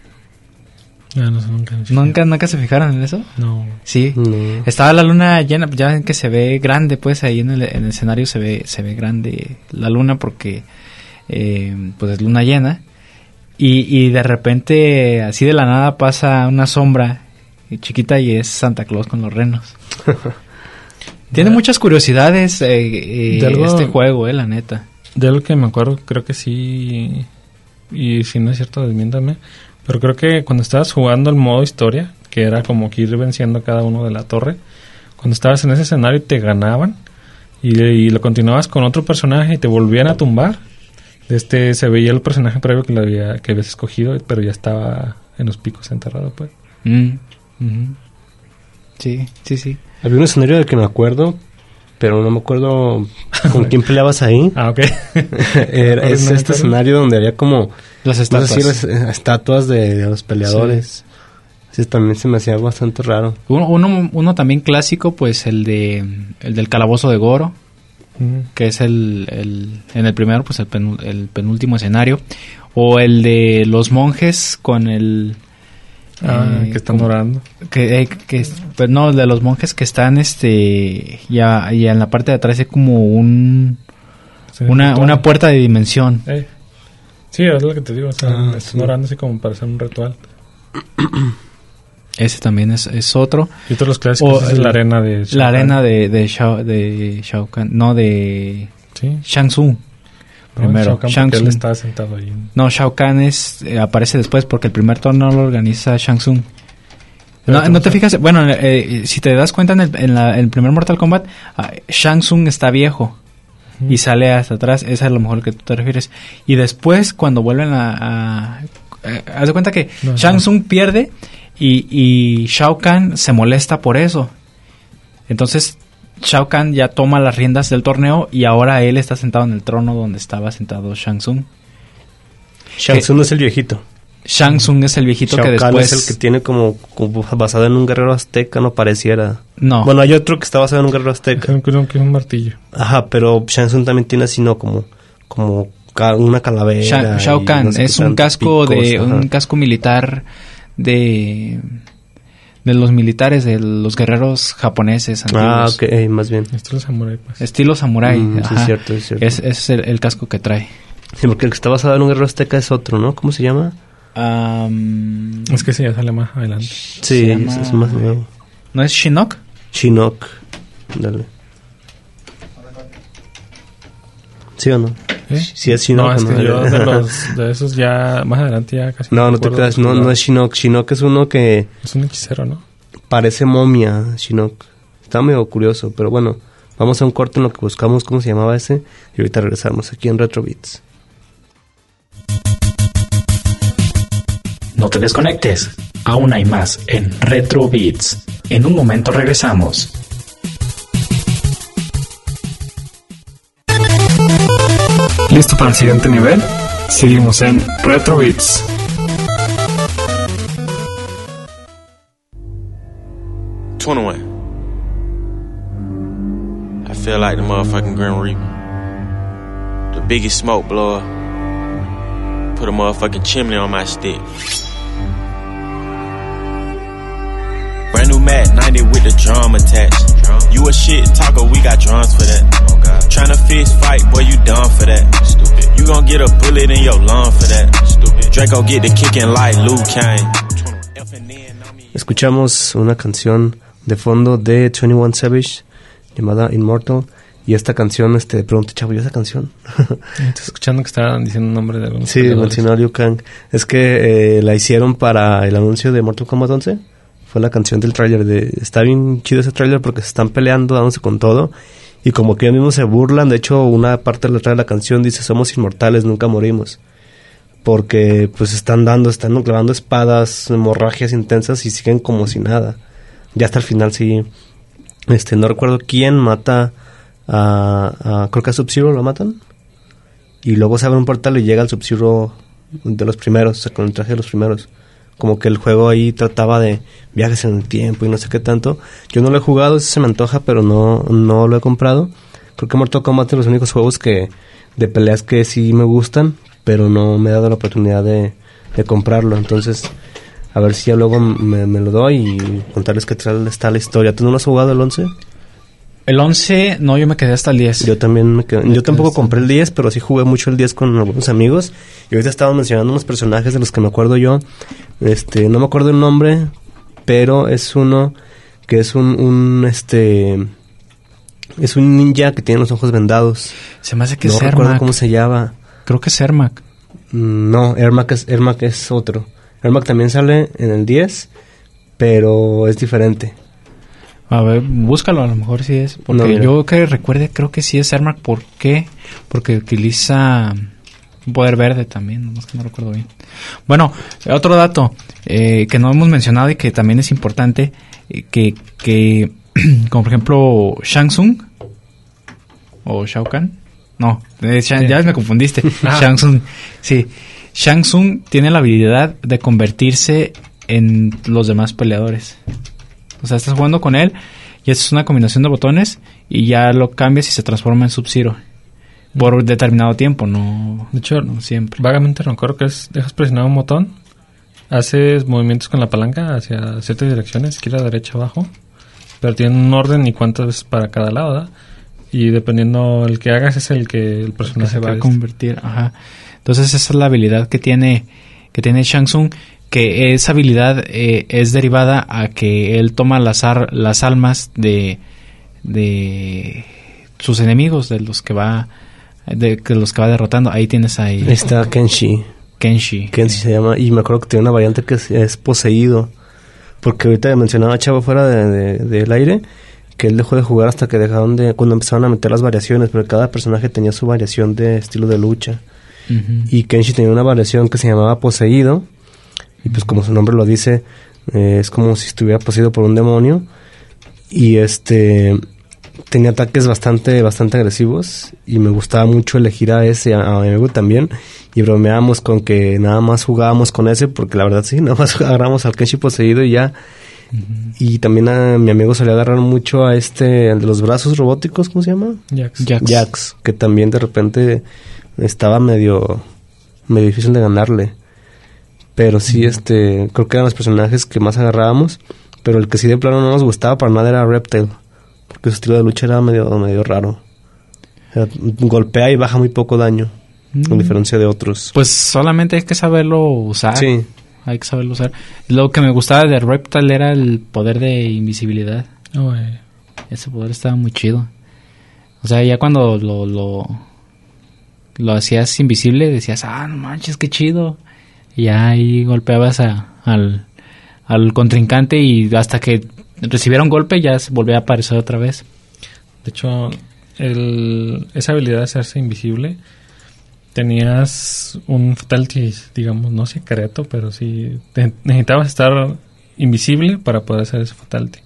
Ah, no sé, nunca. ¿Nunca, nunca se fijaron en eso? No. Sí. No. Estaba la luna llena, ya ven que se ve grande, pues ahí en el, en el escenario se ve, se ve grande la luna porque eh, pues es luna llena. Y, y de repente, así de la nada, pasa una sombra chiquita y es Santa Claus con los renos. Tiene muchas curiosidades eh, eh, De algo- este juego, eh, la neta. De lo que me acuerdo, creo que sí. Y si no es cierto, desmiéntame. Pero creo que cuando estabas jugando el modo historia, que era como que ir venciendo a cada uno de la torre, cuando estabas en ese escenario te ganaban y, y lo continuabas con otro personaje y te volvían a tumbar. Este se veía el personaje previo que, lo había, que habías escogido, pero ya estaba en los picos enterrado, pues. Mm. Uh-huh. Sí, sí, sí. Había un escenario del que me acuerdo, pero no me acuerdo con quién peleabas ahí. Ah, ok. Era, es este escenario donde había como... Las estatuas. No sé si las estatuas de, de los peleadores. Sí. Sí, también se me hacía bastante raro. Uno, uno, uno también clásico, pues el de el del calabozo de Goro, uh-huh. que es el, el en el primero, pues el, penú, el penúltimo escenario. O el de los monjes con el... Ah, eh, que están como, orando. Que, eh, que, pues no, de los monjes que están, este, ya, ya en la parte de atrás hay como un, sí, una, una puerta de dimensión. Eh. Sí, es lo que te digo, o sea, ah, están sí. orando así como para hacer un ritual. Ese también es, es otro. Y otros los clásicos es el, la arena de Shao La Kahn. arena de, de Shao, de Shao Kahn, no, de ¿sí? Shang Tsung. Primero, no, Shao Shang Kahn, Tsung. Él estaba sentado ahí. No, Shao Kahn es, eh, aparece después porque el primer torneo lo organiza Shang Tsung. No, no te fijas, bueno, eh, si te das cuenta en el, en la, en el primer Mortal Kombat, uh, Shang Tsung está viejo uh-huh. y sale hasta atrás, esa es a lo mejor que tú te refieres. Y después, cuando vuelven a... a eh, haz de cuenta que no, Shang Tsung no. pierde y, y Shao Kahn se molesta por eso. Entonces, Shao Kahn ya toma las riendas del torneo y ahora él está sentado en el trono donde estaba sentado Shang Tsung. Shang Tsung es el viejito. Shang Tsung es el viejito Shao que Kahn después... es el que tiene como, como basado en un guerrero azteca, no pareciera. No. Bueno, hay otro que está basado en un guerrero azteca. Creo que es un martillo. Ajá, pero Shang Tsung también tiene así, ¿no? Como, como ca- una calavera. Sha- Shao Kahn no sé es un casco picos, de ajá. un casco militar de de los militares de los guerreros japoneses antiguos. Ah, ok, eh, más bien. Estilo samurái, pues. Estilo samurái. Mm, ajá. sí, es cierto, es cierto. Es, es el, el casco que trae. Sí, porque el que está basado en un guerrero azteca es otro, ¿no? ¿Cómo se llama? Um, es que sí, ya sale más adelante. Sí, llama... es, es más nuevo. ¿No es Shinnok? Shinnok. Dale. ¿Sí o no? ¿Eh? Sí es Shinnok. No, es ¿no? que yo de, los, de esos ya más adelante ya casi... No, no te creas, no, no es Shinnok. Shinnok es uno que... Es un hechicero, ¿no? Parece momia, Shinnok. Está medio curioso, pero bueno. Vamos a un corte en lo que buscamos cómo se llamaba ese. Y ahorita regresamos aquí en Retro Beats. No te desconectes. Aún hay más en Retro Beats. En un momento regresamos. ¿Listo para el siguiente nivel? Seguimos en Retro Beats. twenty-one. I feel like the motherfucking Grim Reaper. The biggest smoke blower. Put a motherfucking chimney on my stick. Brand new Mac ninety with the drum attached. Drum. You a shit talker, we got drums for that. Oh God. Tryna fist fight, boy, you done for that. Stupid. You gon' get a bullet in your lung for that. Stupid. Draco get the kicking like Liu Kang. Escuchamos una canción de fondo de twenty-one Savage llamada Immortal. Y esta canción, este, pregunté, chavo, ¿y esa canción? Estás escuchando que estaban diciendo el nombre de algunos. Sí, mencionó Liu Kang. Es que eh, la hicieron para el anuncio de Mortal Kombat once. Fue la canción del tráiler de... Está bien chido ese tráiler porque se están peleando, dándose con todo. Y como que ellos mismos se burlan. De hecho, una parte de la, de la canción dice, somos inmortales, nunca morimos. Porque pues están dando, están clavando espadas, hemorragias intensas y siguen como si nada. Ya hasta el final sí... Este, no recuerdo quién mata... A, a, creo que a Sub-Zero lo matan y luego se abre un portal y llega el Sub-Zero de los primeros, o sea, con el traje de los primeros. Como que el juego ahí trataba de viajes en el tiempo y no sé qué tanto. Yo no lo he jugado, ese se me antoja, pero no, no lo he comprado. Creo que Mortal Kombat es de los únicos juegos que de peleas que sí me gustan, pero no me he dado la oportunidad de, de comprarlo. Entonces, a ver si ya luego me, me lo doy y contarles qué tal está la historia. ¿Tú no lo has jugado el once? El once, no, yo me quedé hasta el diez. Yo también me quedé. Me yo tampoco compré el diez, pero sí jugué mucho el diez con algunos amigos. Y ahorita estaban mencionando unos personajes de los que me acuerdo yo. Este, no me acuerdo el nombre, pero es uno que es un, un este, Es un ninja que tiene los ojos vendados. Se me hace que no es recuerdo Ermac. cómo se llama. Creo que es Ermac. Mm, No, Ermac es, Ermac es otro. Ermac también sale en el diez, pero es diferente. A ver, búscalo, a lo mejor sí es. Porque No, mira. yo que recuerde, creo que sí es Ermac. ¿Por qué? Porque utiliza un poder verde también, nomás que no recuerdo bien. Bueno, otro dato eh, que no hemos mencionado y que también es importante, eh, que, que como por ejemplo Shang Tsung o Shao Kahn, no, eh, Shang- Sí. ya me confundiste. Ah. Shang Tsung, sí. Shang Tsung tiene la habilidad de convertirse en los demás peleadores. O sea, estás jugando con él y es una combinación de botones y ya lo cambias y se transforma en Sub-Zero. Por determinado tiempo, no, De hecho, no siempre. vagamente recuerdo que es, dejas presionado un botón, haces movimientos con la palanca hacia ciertas direcciones, izquierda, derecha, abajo, pero tienen un orden y cuántas veces para cada lado, ¿verdad? Y dependiendo el que hagas es el que el Que personaje se va a que es. convertir, ajá. Entonces esa es la habilidad que tiene que tiene Shang Tsung, que esa habilidad eh, es derivada a que él toma las ar- las almas de de sus enemigos, de los que va de, de los que va derrotando. Ahí tienes ahí Ahí está Kenshi. Kenshi. Kenshi se llama. Y me acuerdo que tiene una variante que es, es poseído. Porque ahorita mencionaba Chavo fuera de, de- del aire que él dejó de jugar hasta que dejaron de... Cuando empezaron a meter las variaciones. Pero cada personaje tenía su variación de estilo de lucha. Ujú. Y Kenshi tenía una variación que se llamaba poseído. Y pues como su nombre lo dice, eh, es como si estuviera poseído por un demonio. Y este... tenía ataques bastante bastante agresivos. Y me gustaba mucho elegir a ese, a, a mi amigo también. Y bromeábamos con que nada más jugábamos con ese. Porque la verdad sí, nada más agarramos al Kenshi poseído y ya. Y también a mi amigo solía agarrar mucho a este, el de los brazos robóticos, ¿cómo se llama? Jax. Jax. Jax, que también de repente estaba medio medio difícil de ganarle. Pero sí, este, creo que eran los personajes que más agarrábamos, pero el que sí de plano no nos gustaba para nada era Reptile, porque su estilo de lucha era medio medio raro. O sea, golpea y baja muy poco daño, a Mm. diferencia de otros. Pues solamente hay que saberlo usar. Sí, Hay que saberlo usar. Lo que me gustaba de Reptile era el poder de invisibilidad. Oh, eh. Ese poder estaba muy chido. O sea, ya cuando lo, lo, lo hacías invisible, decías, ah, no manches, qué chido. Y ya ahí golpeabas a, al, al contrincante y hasta que recibiera un golpe ya se volvía a aparecer otra vez. De hecho, el, esa habilidad de hacerse invisible, tenías un fatality, digamos, no secreto, pero sí te- necesitabas estar invisible para poder hacer ese fatality.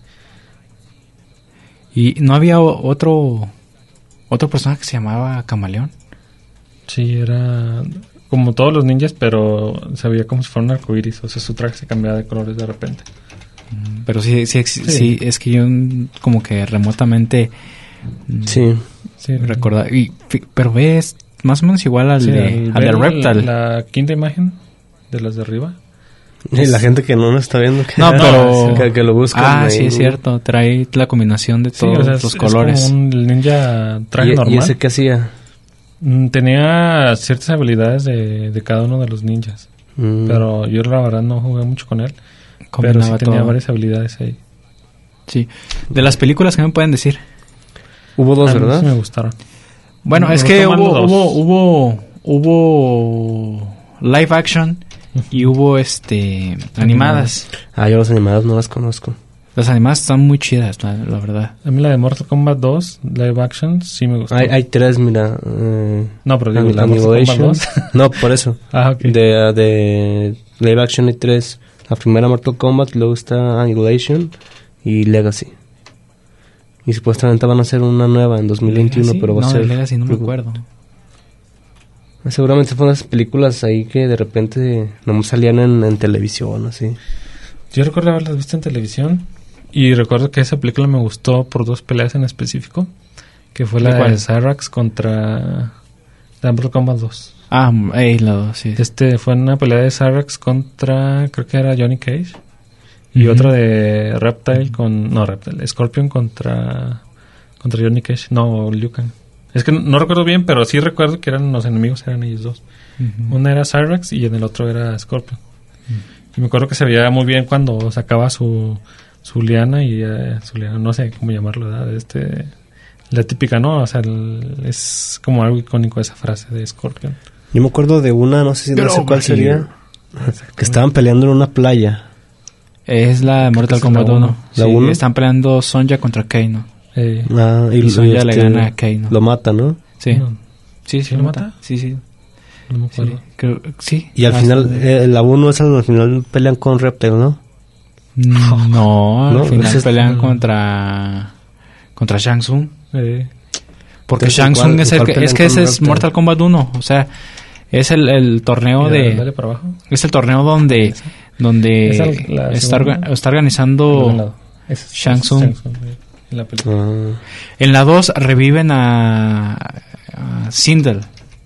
Y no había o- otro otro personaje que se llamaba Camaleón. Sí, era como todos los ninjas, pero se veía como si fuera un arcoiris, o sea, su traje se cambiaba de colores de repente. Pero sí, sí, ex- Sí. sí, es que yo mm, como que remotamente mm, sí. Sí, recordaba. Y, fi- pero ves, más o menos igual al sí, de, al al de ver Reptile. La quinta imagen de las de arriba. Y la gente que no nos está viendo que, No, pero... que, que lo buscan. Ah, ahí. sí, es cierto. Trae la combinación de Sí, todos o sea, es- los es colores. como un ninja traje ¿Y, normal. ¿Y ese qué hacía? Mm, Tenía ciertas habilidades de, de cada uno de los ninjas. Mm. Pero yo la verdad no jugué mucho con él. Pero Combinaba sí tenía todo. varias habilidades ahí. Sí. De las películas, ¿qué me pueden decir? Hubo dos, A mí ¿verdad? sí me gustaron. Bueno, Me es que gustó más hubo, los dos. hubo, hubo, hubo live action y hubo este animadas. Ah, yo las animadas no las conozco. Las animadas están muy chidas, la, la verdad. A mí la de Mortal Kombat dos, live action, sí me gustó. Hay, hay tres, mira. Eh, No, pero digo, la Mortal Annihilation. Kombat dos. No, por eso. Ah, ok. De, de live action hay tres. La primera Mortal Kombat, luego está Annihilation y Legacy. Y supuestamente van a hacer una nueva en dos mil veintiuno, Legacy, pero va no, a ser... de Legacy no me acuerdo. Seguramente fueron las películas ahí que de repente no salían en, en televisión, así. Yo recuerdo haberlas visto en televisión. Y recuerdo que esa película me gustó por dos peleas en específico. Que fue la ¿Cuál? de Cyrax contra la Mortal Kombat dos. Ah, eh, la dos, sí. Este fue una pelea de Cyrax contra, creo que era Johnny Cage. Y Ujú. otra de Reptile con, no Reptile, Scorpion contra contra Johnny Cage, no Liu Kang. Es que no, no recuerdo bien, pero sí recuerdo que eran los enemigos, eran ellos dos. Ujú. Una era Cyrax y en el otro era Scorpion. Y me acuerdo que se veía muy bien cuando sacaba su su liana y eh, su liana, no sé cómo llamarlo, ¿verdad? Este la típica, ¿no? O sea, el, es como algo icónico esa frase de Scorpion. Yo me acuerdo de una, no sé si no sé cuál sería, que estaban peleando en una playa. Es la de Mortal Kombat la uno. uno. ¿La Sí, uno? están peleando Sonja contra Kano. Eh, Ah, y, Y Sonja este, le gana a Kano. Lo mata, ¿no? Sí. no, Sí, sí, ¿Sí lo lo mata. mata? Sí, sí. no me Sí, acuerdo. creo, sí. Y al Ah, final, sí. eh, la uno es al final pelean con Reptile, ¿no? No, al No, final ese es- pelean no. contra contra Shang Tsung. Eh, Porque Entonces, Shang Tsung ¿cuál- es el cuál que, pelean es que con ese es Reptile? Mortal Kombat uno, o sea, es el, el torneo mira, de dale para abajo. es el torneo donde donde Esa es la está, segunda. orga- está Al organizando lado. Ese es- Shang ese es Tsung. eh, en la película. Ah, en la dos reviven a, a Sindel.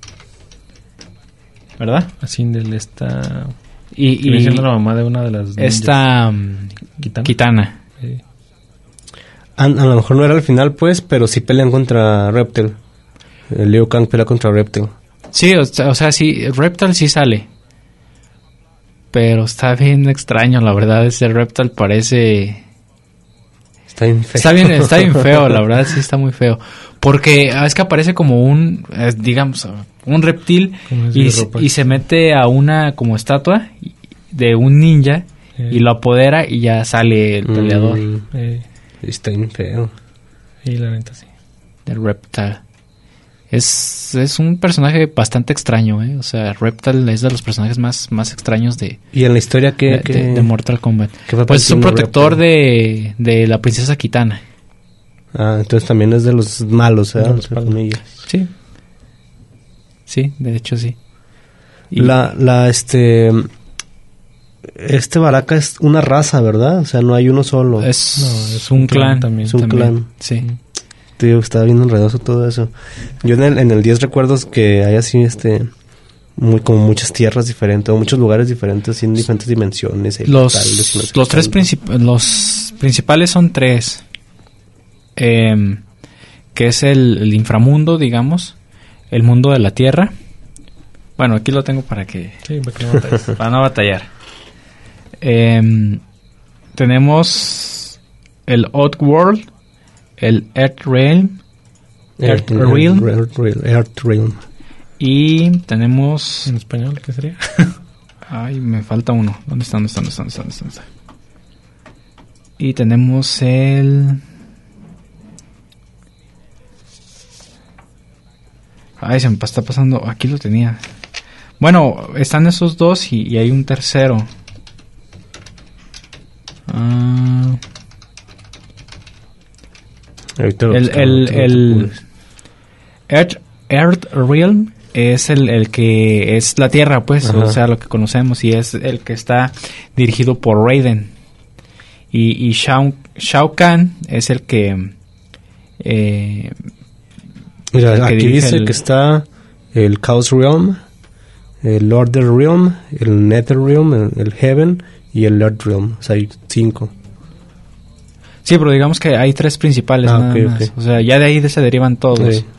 ¿Verdad? Así de esta... Y, Viene y siendo la mamá de una de las ninjas. esta um, Kitana. Kitana. Eh, a, a lo mejor no era al final, pues, pero sí pelean contra Reptile. El Liu Kang pelea contra Reptile. Sí, o sea, o sea, sí, Reptile sí sale. Pero está bien extraño, la verdad. Ese Reptile parece... Está bien feo. Está bien, está bien feo, la verdad, sí está muy feo. Porque ah, es que aparece como un, eh, digamos, un reptil Como es y, de s- ropa. y se mete a una como estatua de un ninja eh, y lo apodera y ya sale el peleador Mm, eh, está bien feo. y la neta sí. del Reptile. Es, es un personaje bastante extraño, ¿eh? O sea, Reptile es de los personajes más, más extraños de, ¿Y en la historia qué? de, qué- de- de Mortal Kombat. qué papel Pues es un tiene protector Reptile? de, de la princesa Kitana. Ah, entonces también es de los malos, ¿eh? De los Entre malos. comillas. Sí. Sí, de hecho sí. Y- La, la, este... Este Baraka es una raza, ¿verdad? O sea, no hay uno solo. Es, No, es un, un clan, clan también. Es un también. clan. Sí. Te digo, estaba bien enredoso todo eso. Yo en el, en el diez recuerdos que hay así, este... Muy, como muchas tierras diferentes, o muchos lugares diferentes, así en diferentes dimensiones. hay portales y no sé Los, los qué tres tanto. princip- los principales son tres. Em, que es el, el inframundo, digamos. El mundo de la tierra. Bueno, aquí lo tengo para que... Sí, para que no batalles. para no batallar. Em, tenemos el Oddworld, el Earthrealm, Earth, Earthrealm. Earth, Earth, Earthrealm. y tenemos... ¿En español qué sería? Ay, me falta uno. ¿Dónde está? ¿Dónde está? ¿Dónde está? ¿Dónde está? ¿Dónde está? ¿Dónde está? Y tenemos el... Ay, se me está pasando... Aquí lo tenía. Bueno, están esos dos y, y hay un tercero. Ah, Ahorita lo el buscamos, el, no te el apures. Earth, Earthrealm es el, el que es la Tierra, pues, Ajá. o sea, lo que conocemos, y es el que está dirigido por Raiden. Y, y Shao, Shao Kahn es el que... Eh, Mira, el que aquí dirige dice el- que está el Chaos Realm, el Order Realm, el Nether Realm, el, el Heaven y el Earth Realm. O sea, hay cinco. sí, pero digamos que hay tres principales Ah, nada ok, más. ok. O sea, ya de ahí se derivan todos. Sí.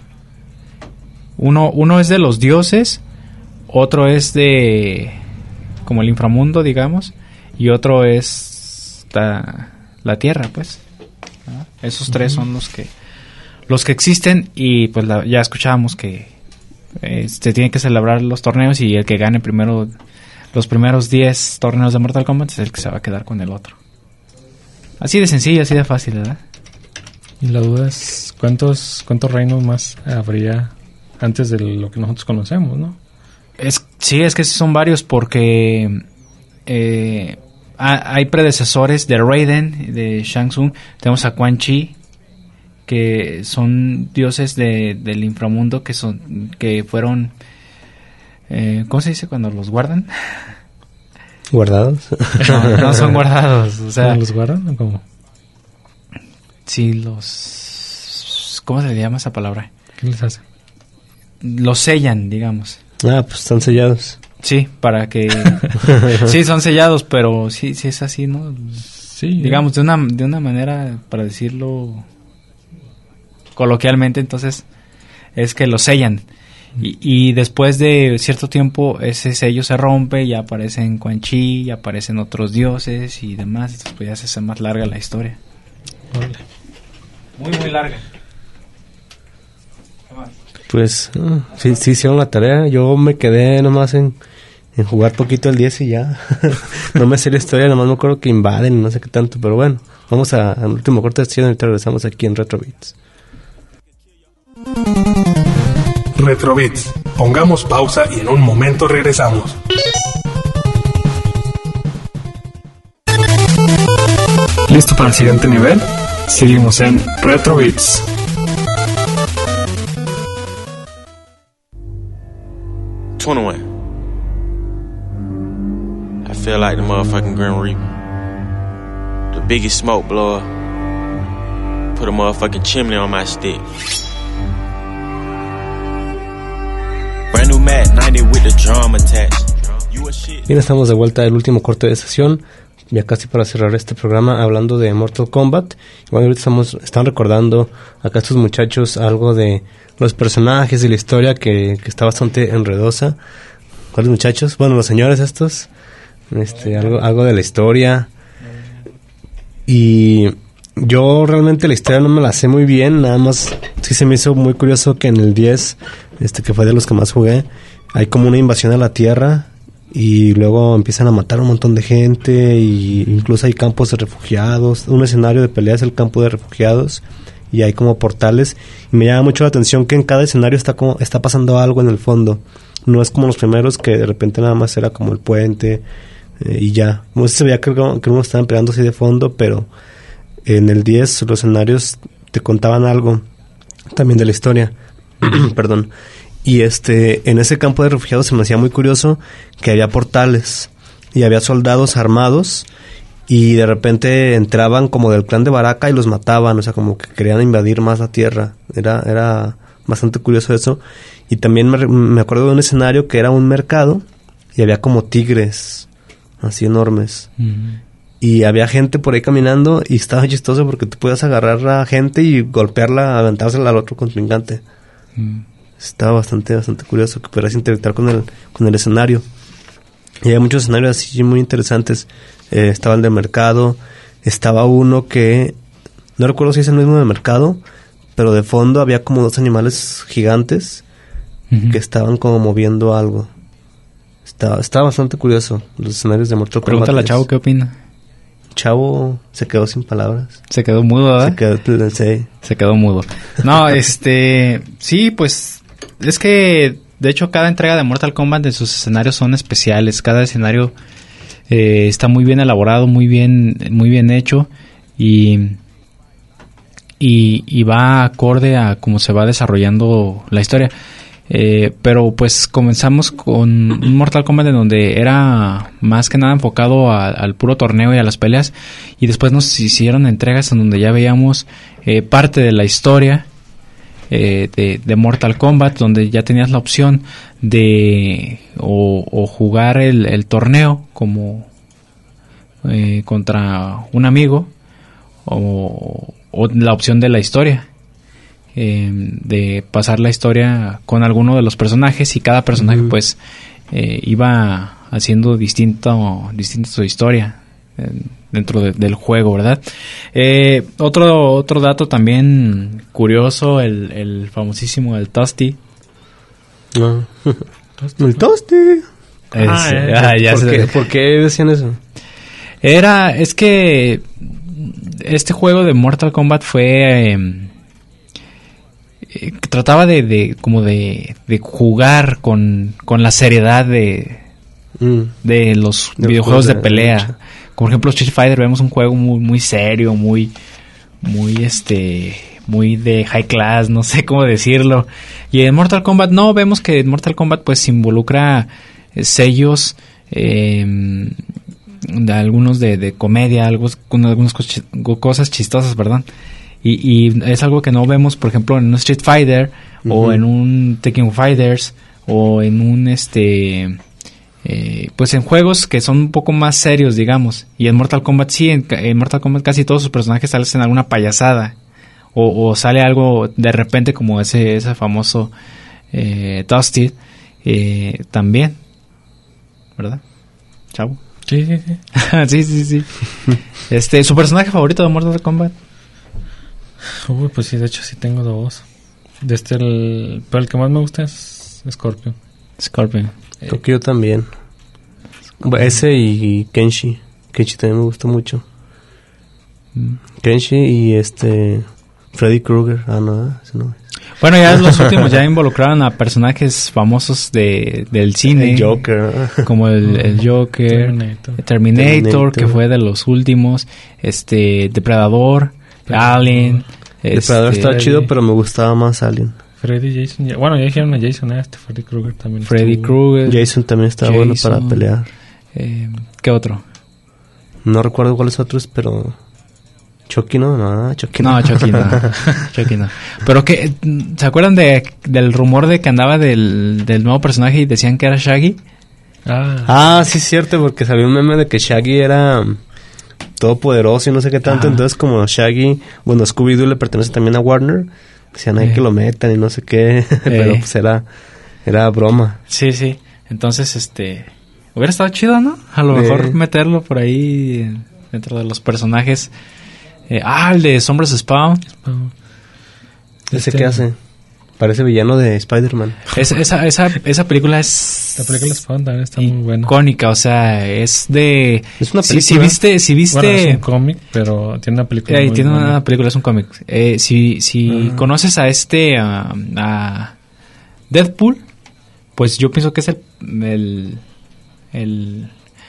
Uno, uno es de los dioses, otro es de... como el inframundo, digamos, y otro es la, la Tierra, pues. ¿no? Esos tres son los que los que existen, y pues la- ya escuchábamos que eh, se tienen que celebrar los torneos, y el que gane primero los primeros diez torneos de Mortal Kombat es el que se va a quedar con el otro. Así de sencillo, así de fácil, ¿verdad? Y la duda es cuántos cuántos reinos más habría antes de lo que nosotros conocemos, ¿no? Es, sí, es que sí son varios, porque eh, ha- hay predecesores de Raiden, de Shang Tsung. Tenemos a Quan Chi, que son dioses de, del inframundo, que son que fueron... Eh, ¿Cómo se dice cuando los guardan? ¿Guardados? No, no son guardados, o sea... ¿Cómo los guardan o cómo? Sí, los... ¿Cómo se le llama esa palabra? ¿Qué les hace? Los sellan, digamos. Ah, pues están sellados. Sí, para que... sí, son sellados, pero sí, sí es así, ¿no? Sí, Digamos, de una, de una manera, para decirlo coloquialmente, entonces, es que los sellan. Y, y después de cierto tiempo, ese sello se rompe y aparecen Quan Chi, y aparecen otros dioses y demás. Entonces, pues ya se hace más larga la historia. órale. Muy, muy larga. Pues uh, sí, sí hicieron la tarea. Yo me quedé nomás en, en jugar poquito el diez y ya. No me sé la historia, nomás me acuerdo que invaden, no sé qué tanto, pero bueno. Vamos a- al último corte de estación y ahorita regresamos aquí en Retro Beats. Retrobits. Pongamos pausa y en un momento regresamos. ¿Listo para el siguiente nivel? Seguimos en Retro Beats. twenty-one. I feel like the motherfucking Grim Reaper. The biggest smoke blower. Put a motherfucking chimney on my stick. Brand new Mac ninety with the drum attached. You a shit. Bien, estamos de vuelta del último corte de sesión, ya casi para cerrar este programa hablando de Mortal Kombat. Bueno, ahorita estamos, están recordando acá estos muchachos algo de los personajes y la historia que, que está bastante enredosa. ¿Cuáles muchachos? Bueno, los señores estos, este, algo, algo de la historia. Y yo realmente la historia no me la sé muy bien, nada más sí se me hizo muy curioso que en el diez, este que fue de los que más jugué, hay como una invasión a la Tierra y luego empiezan a matar a un montón de gente y incluso hay campos de refugiados. Un escenario de pelea es el campo de refugiados y hay como portales y me llama mucho la atención que en cada escenario está como está pasando algo en el fondo. No es como los primeros que de repente nada más era como el puente eh, y ya. Como si se veía que, que uno estaban peleando así de fondo, pero en el diez los escenarios te contaban algo también de la historia. Perdón. Y este, en ese campo de refugiados se me hacía muy curioso que había portales y había soldados armados y de repente entraban como del clan de Baraka y los mataban, o sea, como que querían invadir más la tierra. Era, era bastante curioso eso. Y también me, me acuerdo de un escenario que era un mercado y había como tigres así enormes. Mm. Y había gente por ahí caminando y estaba chistoso porque tú podías agarrar a gente y golpearla, aventársela al otro contrincante. Mm. Estaba bastante, bastante curioso que pudieras interactuar con el, con el escenario. Y hay muchos escenarios así muy interesantes. Eh, estaba el de mercado, estaba uno que no recuerdo si es el mismo de mercado, pero de fondo había como dos animales gigantes Ujú. que estaban como moviendo algo. Estaba, estaba bastante curioso los escenarios de Mortal Kombat. Pregúntale a tres. Chavo qué opina. Chavo se quedó sin palabras. Se quedó mudo, ¿verdad? Se quedó, sí. Se quedó mudo. No, este... Sí, pues... Es que... De hecho, cada entrega de Mortal Kombat de sus escenarios son especiales. Cada escenario eh, está muy bien elaborado, muy bien, muy bien hecho. Y... Y, y va acorde a cómo se va desarrollando la historia. Eh, pero pues comenzamos con un Mortal Kombat en donde era más que nada enfocado a, al puro torneo y a las peleas, y después nos hicieron entregas en donde ya veíamos eh, parte de la historia eh, de, de Mortal Kombat, donde ya tenías la opción de o, o jugar el, el torneo como eh, contra un amigo o, o la opción de la historia. Eh, de pasar la historia con alguno de los personajes, y cada personaje uh-huh. pues eh, iba haciendo distinto distinta su historia eh, dentro de, del juego, ¿verdad? Eh, otro otro dato también curioso, el, el famosísimo el Toasty. No. El Toasty. Es, ah, eh, ah, ya ¿por, se... qué, ¿Por qué decían eso? Era, es que este juego de Mortal Kombat fue... Eh, trataba de, de como de, de jugar con, con la seriedad de mm. de los de videojuegos de, de pelea. De Como por ejemplo Street Fighter, vemos un juego muy muy serio, muy muy este muy de high class, no sé cómo decirlo. Y en Mortal Kombat no, vemos que en Mortal Kombat pues involucra eh, sellos eh, de algunos de, de comedia, algo, con algunas cos- cosas chistosas, ¿verdad? Y, y es algo que no vemos, por ejemplo, en un Street Fighter uh-huh. o en un Tekken Fighters o en un este eh, pues en juegos que son un poco más serios, digamos. Y en Mortal Kombat sí, en, en Mortal Kombat casi todos sus personajes hacen alguna payasada o, o sale algo de repente como ese ese famoso eh, Toasty eh, también, ¿verdad? Chavo. Sí, sí, sí. sí, sí, sí. Este, ¿su personaje favorito de Mortal Kombat? Uy, pues sí, de hecho sí tengo dos. De este, el, pero el que más me gusta es Scorpion. Scorpion. Creo que yo también. Ese y Kenshi. Kenshi también me gusta mucho. Mm. Kenshi y este... Freddy Krueger. Ah, no, ese no es. Bueno, ya los últimos ya involucraron a personajes famosos de, del cine. El Joker. Como el, el Joker. Terminator. Terminator, Terminator, que fue de los últimos. Este, Depredador. Depredador. Alien. Depredador este, estaba chido, pero me gustaba más Alien. Freddy, Jason. Bueno, ya dijeron a Jason, ¿eh? Este Freddy Krueger también. Freddy Krueger. Jason también estaba Jason, bueno para pelear. Eh, ¿Qué otro? No recuerdo cuáles otros, pero... Chucky no, no, Chucky no. No, Chucky no. Chucky no. Pero que, ¿se acuerdan de, del rumor de que andaba del, del nuevo personaje y decían que era Shaggy? Ah. ah, sí es cierto, porque salió un meme de que Shaggy era todopoderoso y no sé qué tanto. Ah. Entonces, como Shaggy, bueno, Scooby-Doo le pertenece también a Warner, decían ahí eh. que lo metan y no sé qué. Eh. Pero pues era, era broma. Sí, sí. Entonces, este... hubiera estado chido, ¿no? A lo eh. mejor meterlo por ahí dentro de los personajes... Eh, ah, el de Sombras Spawn. Spawn. ¿Ese este, qué hace? Parece villano de Spider-Man. Es, esa, esa, esa película es... La película de Spawn también está muy buena. Icónica, o sea, es de... Es una película. Si, si viste... Si viste bueno, es un cómic, pero tiene una película eh, muy Tiene buena. una película, es un cómic. Eh, si si uh-huh. conoces a este... Uh, a Deadpool, pues yo pienso que es el... el, el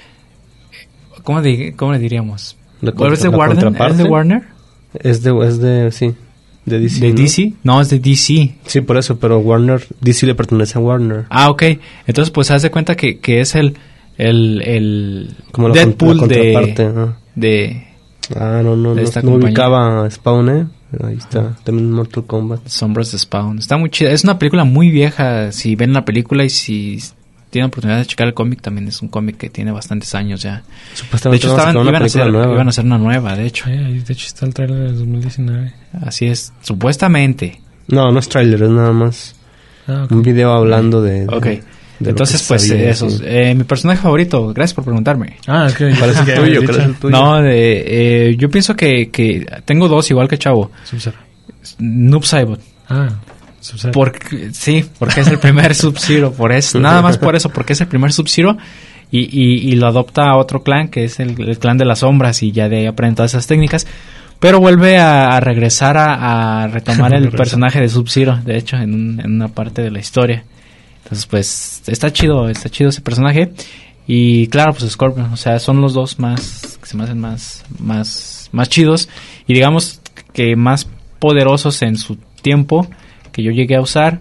¿cómo, de, ¿Cómo le diríamos? ¿Cuál es de Warner? ¿Es de Warner? Es de, es de, sí, de D C. ¿De ¿no? D C? No, es de D C. Sí, por eso, pero Warner, D C le pertenece a Warner. Ah, ok. Entonces, pues, haz de cuenta que, que es el, el, el como Deadpool la de, ah. de... Ah, no, no, de no, no ubicaba a Spawn, ¿eh? Pero ahí está, uh-huh. También Mortal Kombat. Sombras de Spawn. Está muy chida. Es una película muy vieja. Si ven la película y si... tienen oportunidad de checar el cómic, también es un cómic que tiene bastantes años ya. Supuestamente de hecho, estaban, iban, a hacer, nueva. iban a hacer una nueva, de hecho. Sí, de hecho está el trailer de dos mil diecinueve. Así es, supuestamente. No, no es trailer, es nada más ah, okay. un video hablando de... Ok, de, de entonces pues eh, eso. Sí. Eh, mi personaje favorito, gracias por preguntarme. Ah, ok. ¿Cuál es el tuyo? ¿Cuál es el tuyo? No, de, eh, yo pienso que, que tengo dos igual que Chavo. Sub-Zero. Noob Saibot. Ah, Porque, sí, porque es el primer Sub-Zero, por eso, nada más por eso, porque es el primer Sub-Zero y, y, y lo adopta a otro clan, que es el, el clan de las sombras, y ya de ahí aprende todas esas técnicas, pero vuelve a, a regresar a, a retomar el personaje de Sub-Zero, de hecho, en, un, en una parte de la historia. Entonces, pues, está chido, está chido ese personaje, y claro, pues Scorpion, o sea, son los dos más, que se me hacen más, más, más chidos, y digamos que más poderosos en su tiempo, que yo llegué a usar.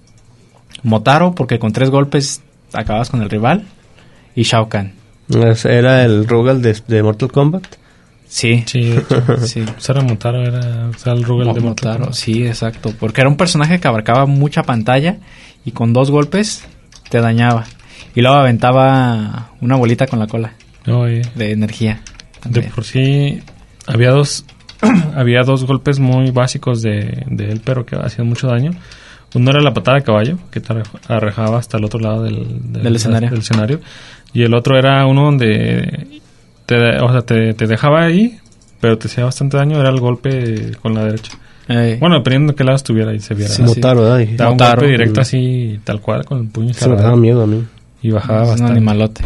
Motaro, porque con tres golpes acabas con el rival, y Shao Kahn. ¿Era el Rugal de, de Mortal Kombat? Sí. Sí, sí. Usar a Motaro era usar el Rugal Mo- de Mortal Motaro, Kombat. sí, exacto. Porque era un personaje que abarcaba mucha pantalla y con dos golpes te dañaba. Y luego aventaba una bolita con la cola Oye. de energía. También. De por sí había dos había dos golpes muy básicos de, de él, pero que hacían mucho daño. Uno era la patada de caballo, que te arrojaba hasta el otro lado del, del, del, escenario. del escenario. Y el otro era uno donde te, o sea, te, te dejaba ahí, pero te hacía bastante daño. Era el golpe con la derecha. Ey. Bueno, dependiendo de qué lado estuviera y se viera. Sí, Motaro, ¿verdad? Daba un Motaro. golpe directo así, tal cual, con el puño. Eso me daba miedo a mí. Y bajaba es bastante. un animalote.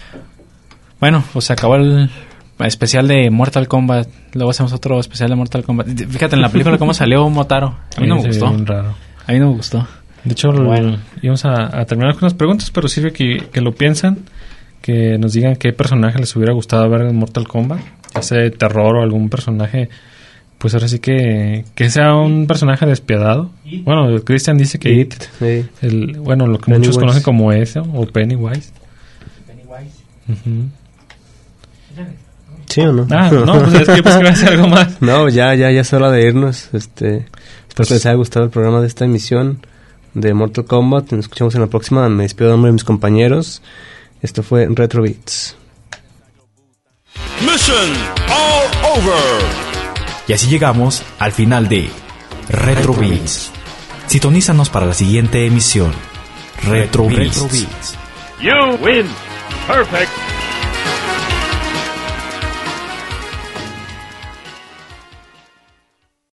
Bueno, pues se acabó el especial de Mortal Kombat. Luego hacemos otro especial de Mortal Kombat. Fíjate, en la película cómo salió Motaro. A mí no me se gustó. bien raro. A mí no me gustó. De hecho, bueno. lo, íbamos a, a terminar con unas preguntas, pero sirve que, que lo piensan, que nos digan qué personaje les hubiera gustado ver en Mortal Kombat, ya sea de terror o algún personaje, pues ahora sí que, que sea un personaje despiadado. It. Bueno, Christian dice que It, sí. el, bueno, lo que Pennywise. muchos conocen como eso, o Pennywise. Pennywise. Uh-huh. ¿Sí o no? Ah, no, pues es que pues que va a ser algo más. No, ya, ya, ya es hora de irnos. Este, espero que les haya gustado el programa de esta emisión de Mortal Kombat. Nos escuchamos en la próxima. Me despido de nombre de mis compañeros. Esto fue Retro Beats. Mission all over. Y así llegamos al final de Retro Beats. Sintonízanos para la siguiente emisión. Retro Beats. You win. Perfect.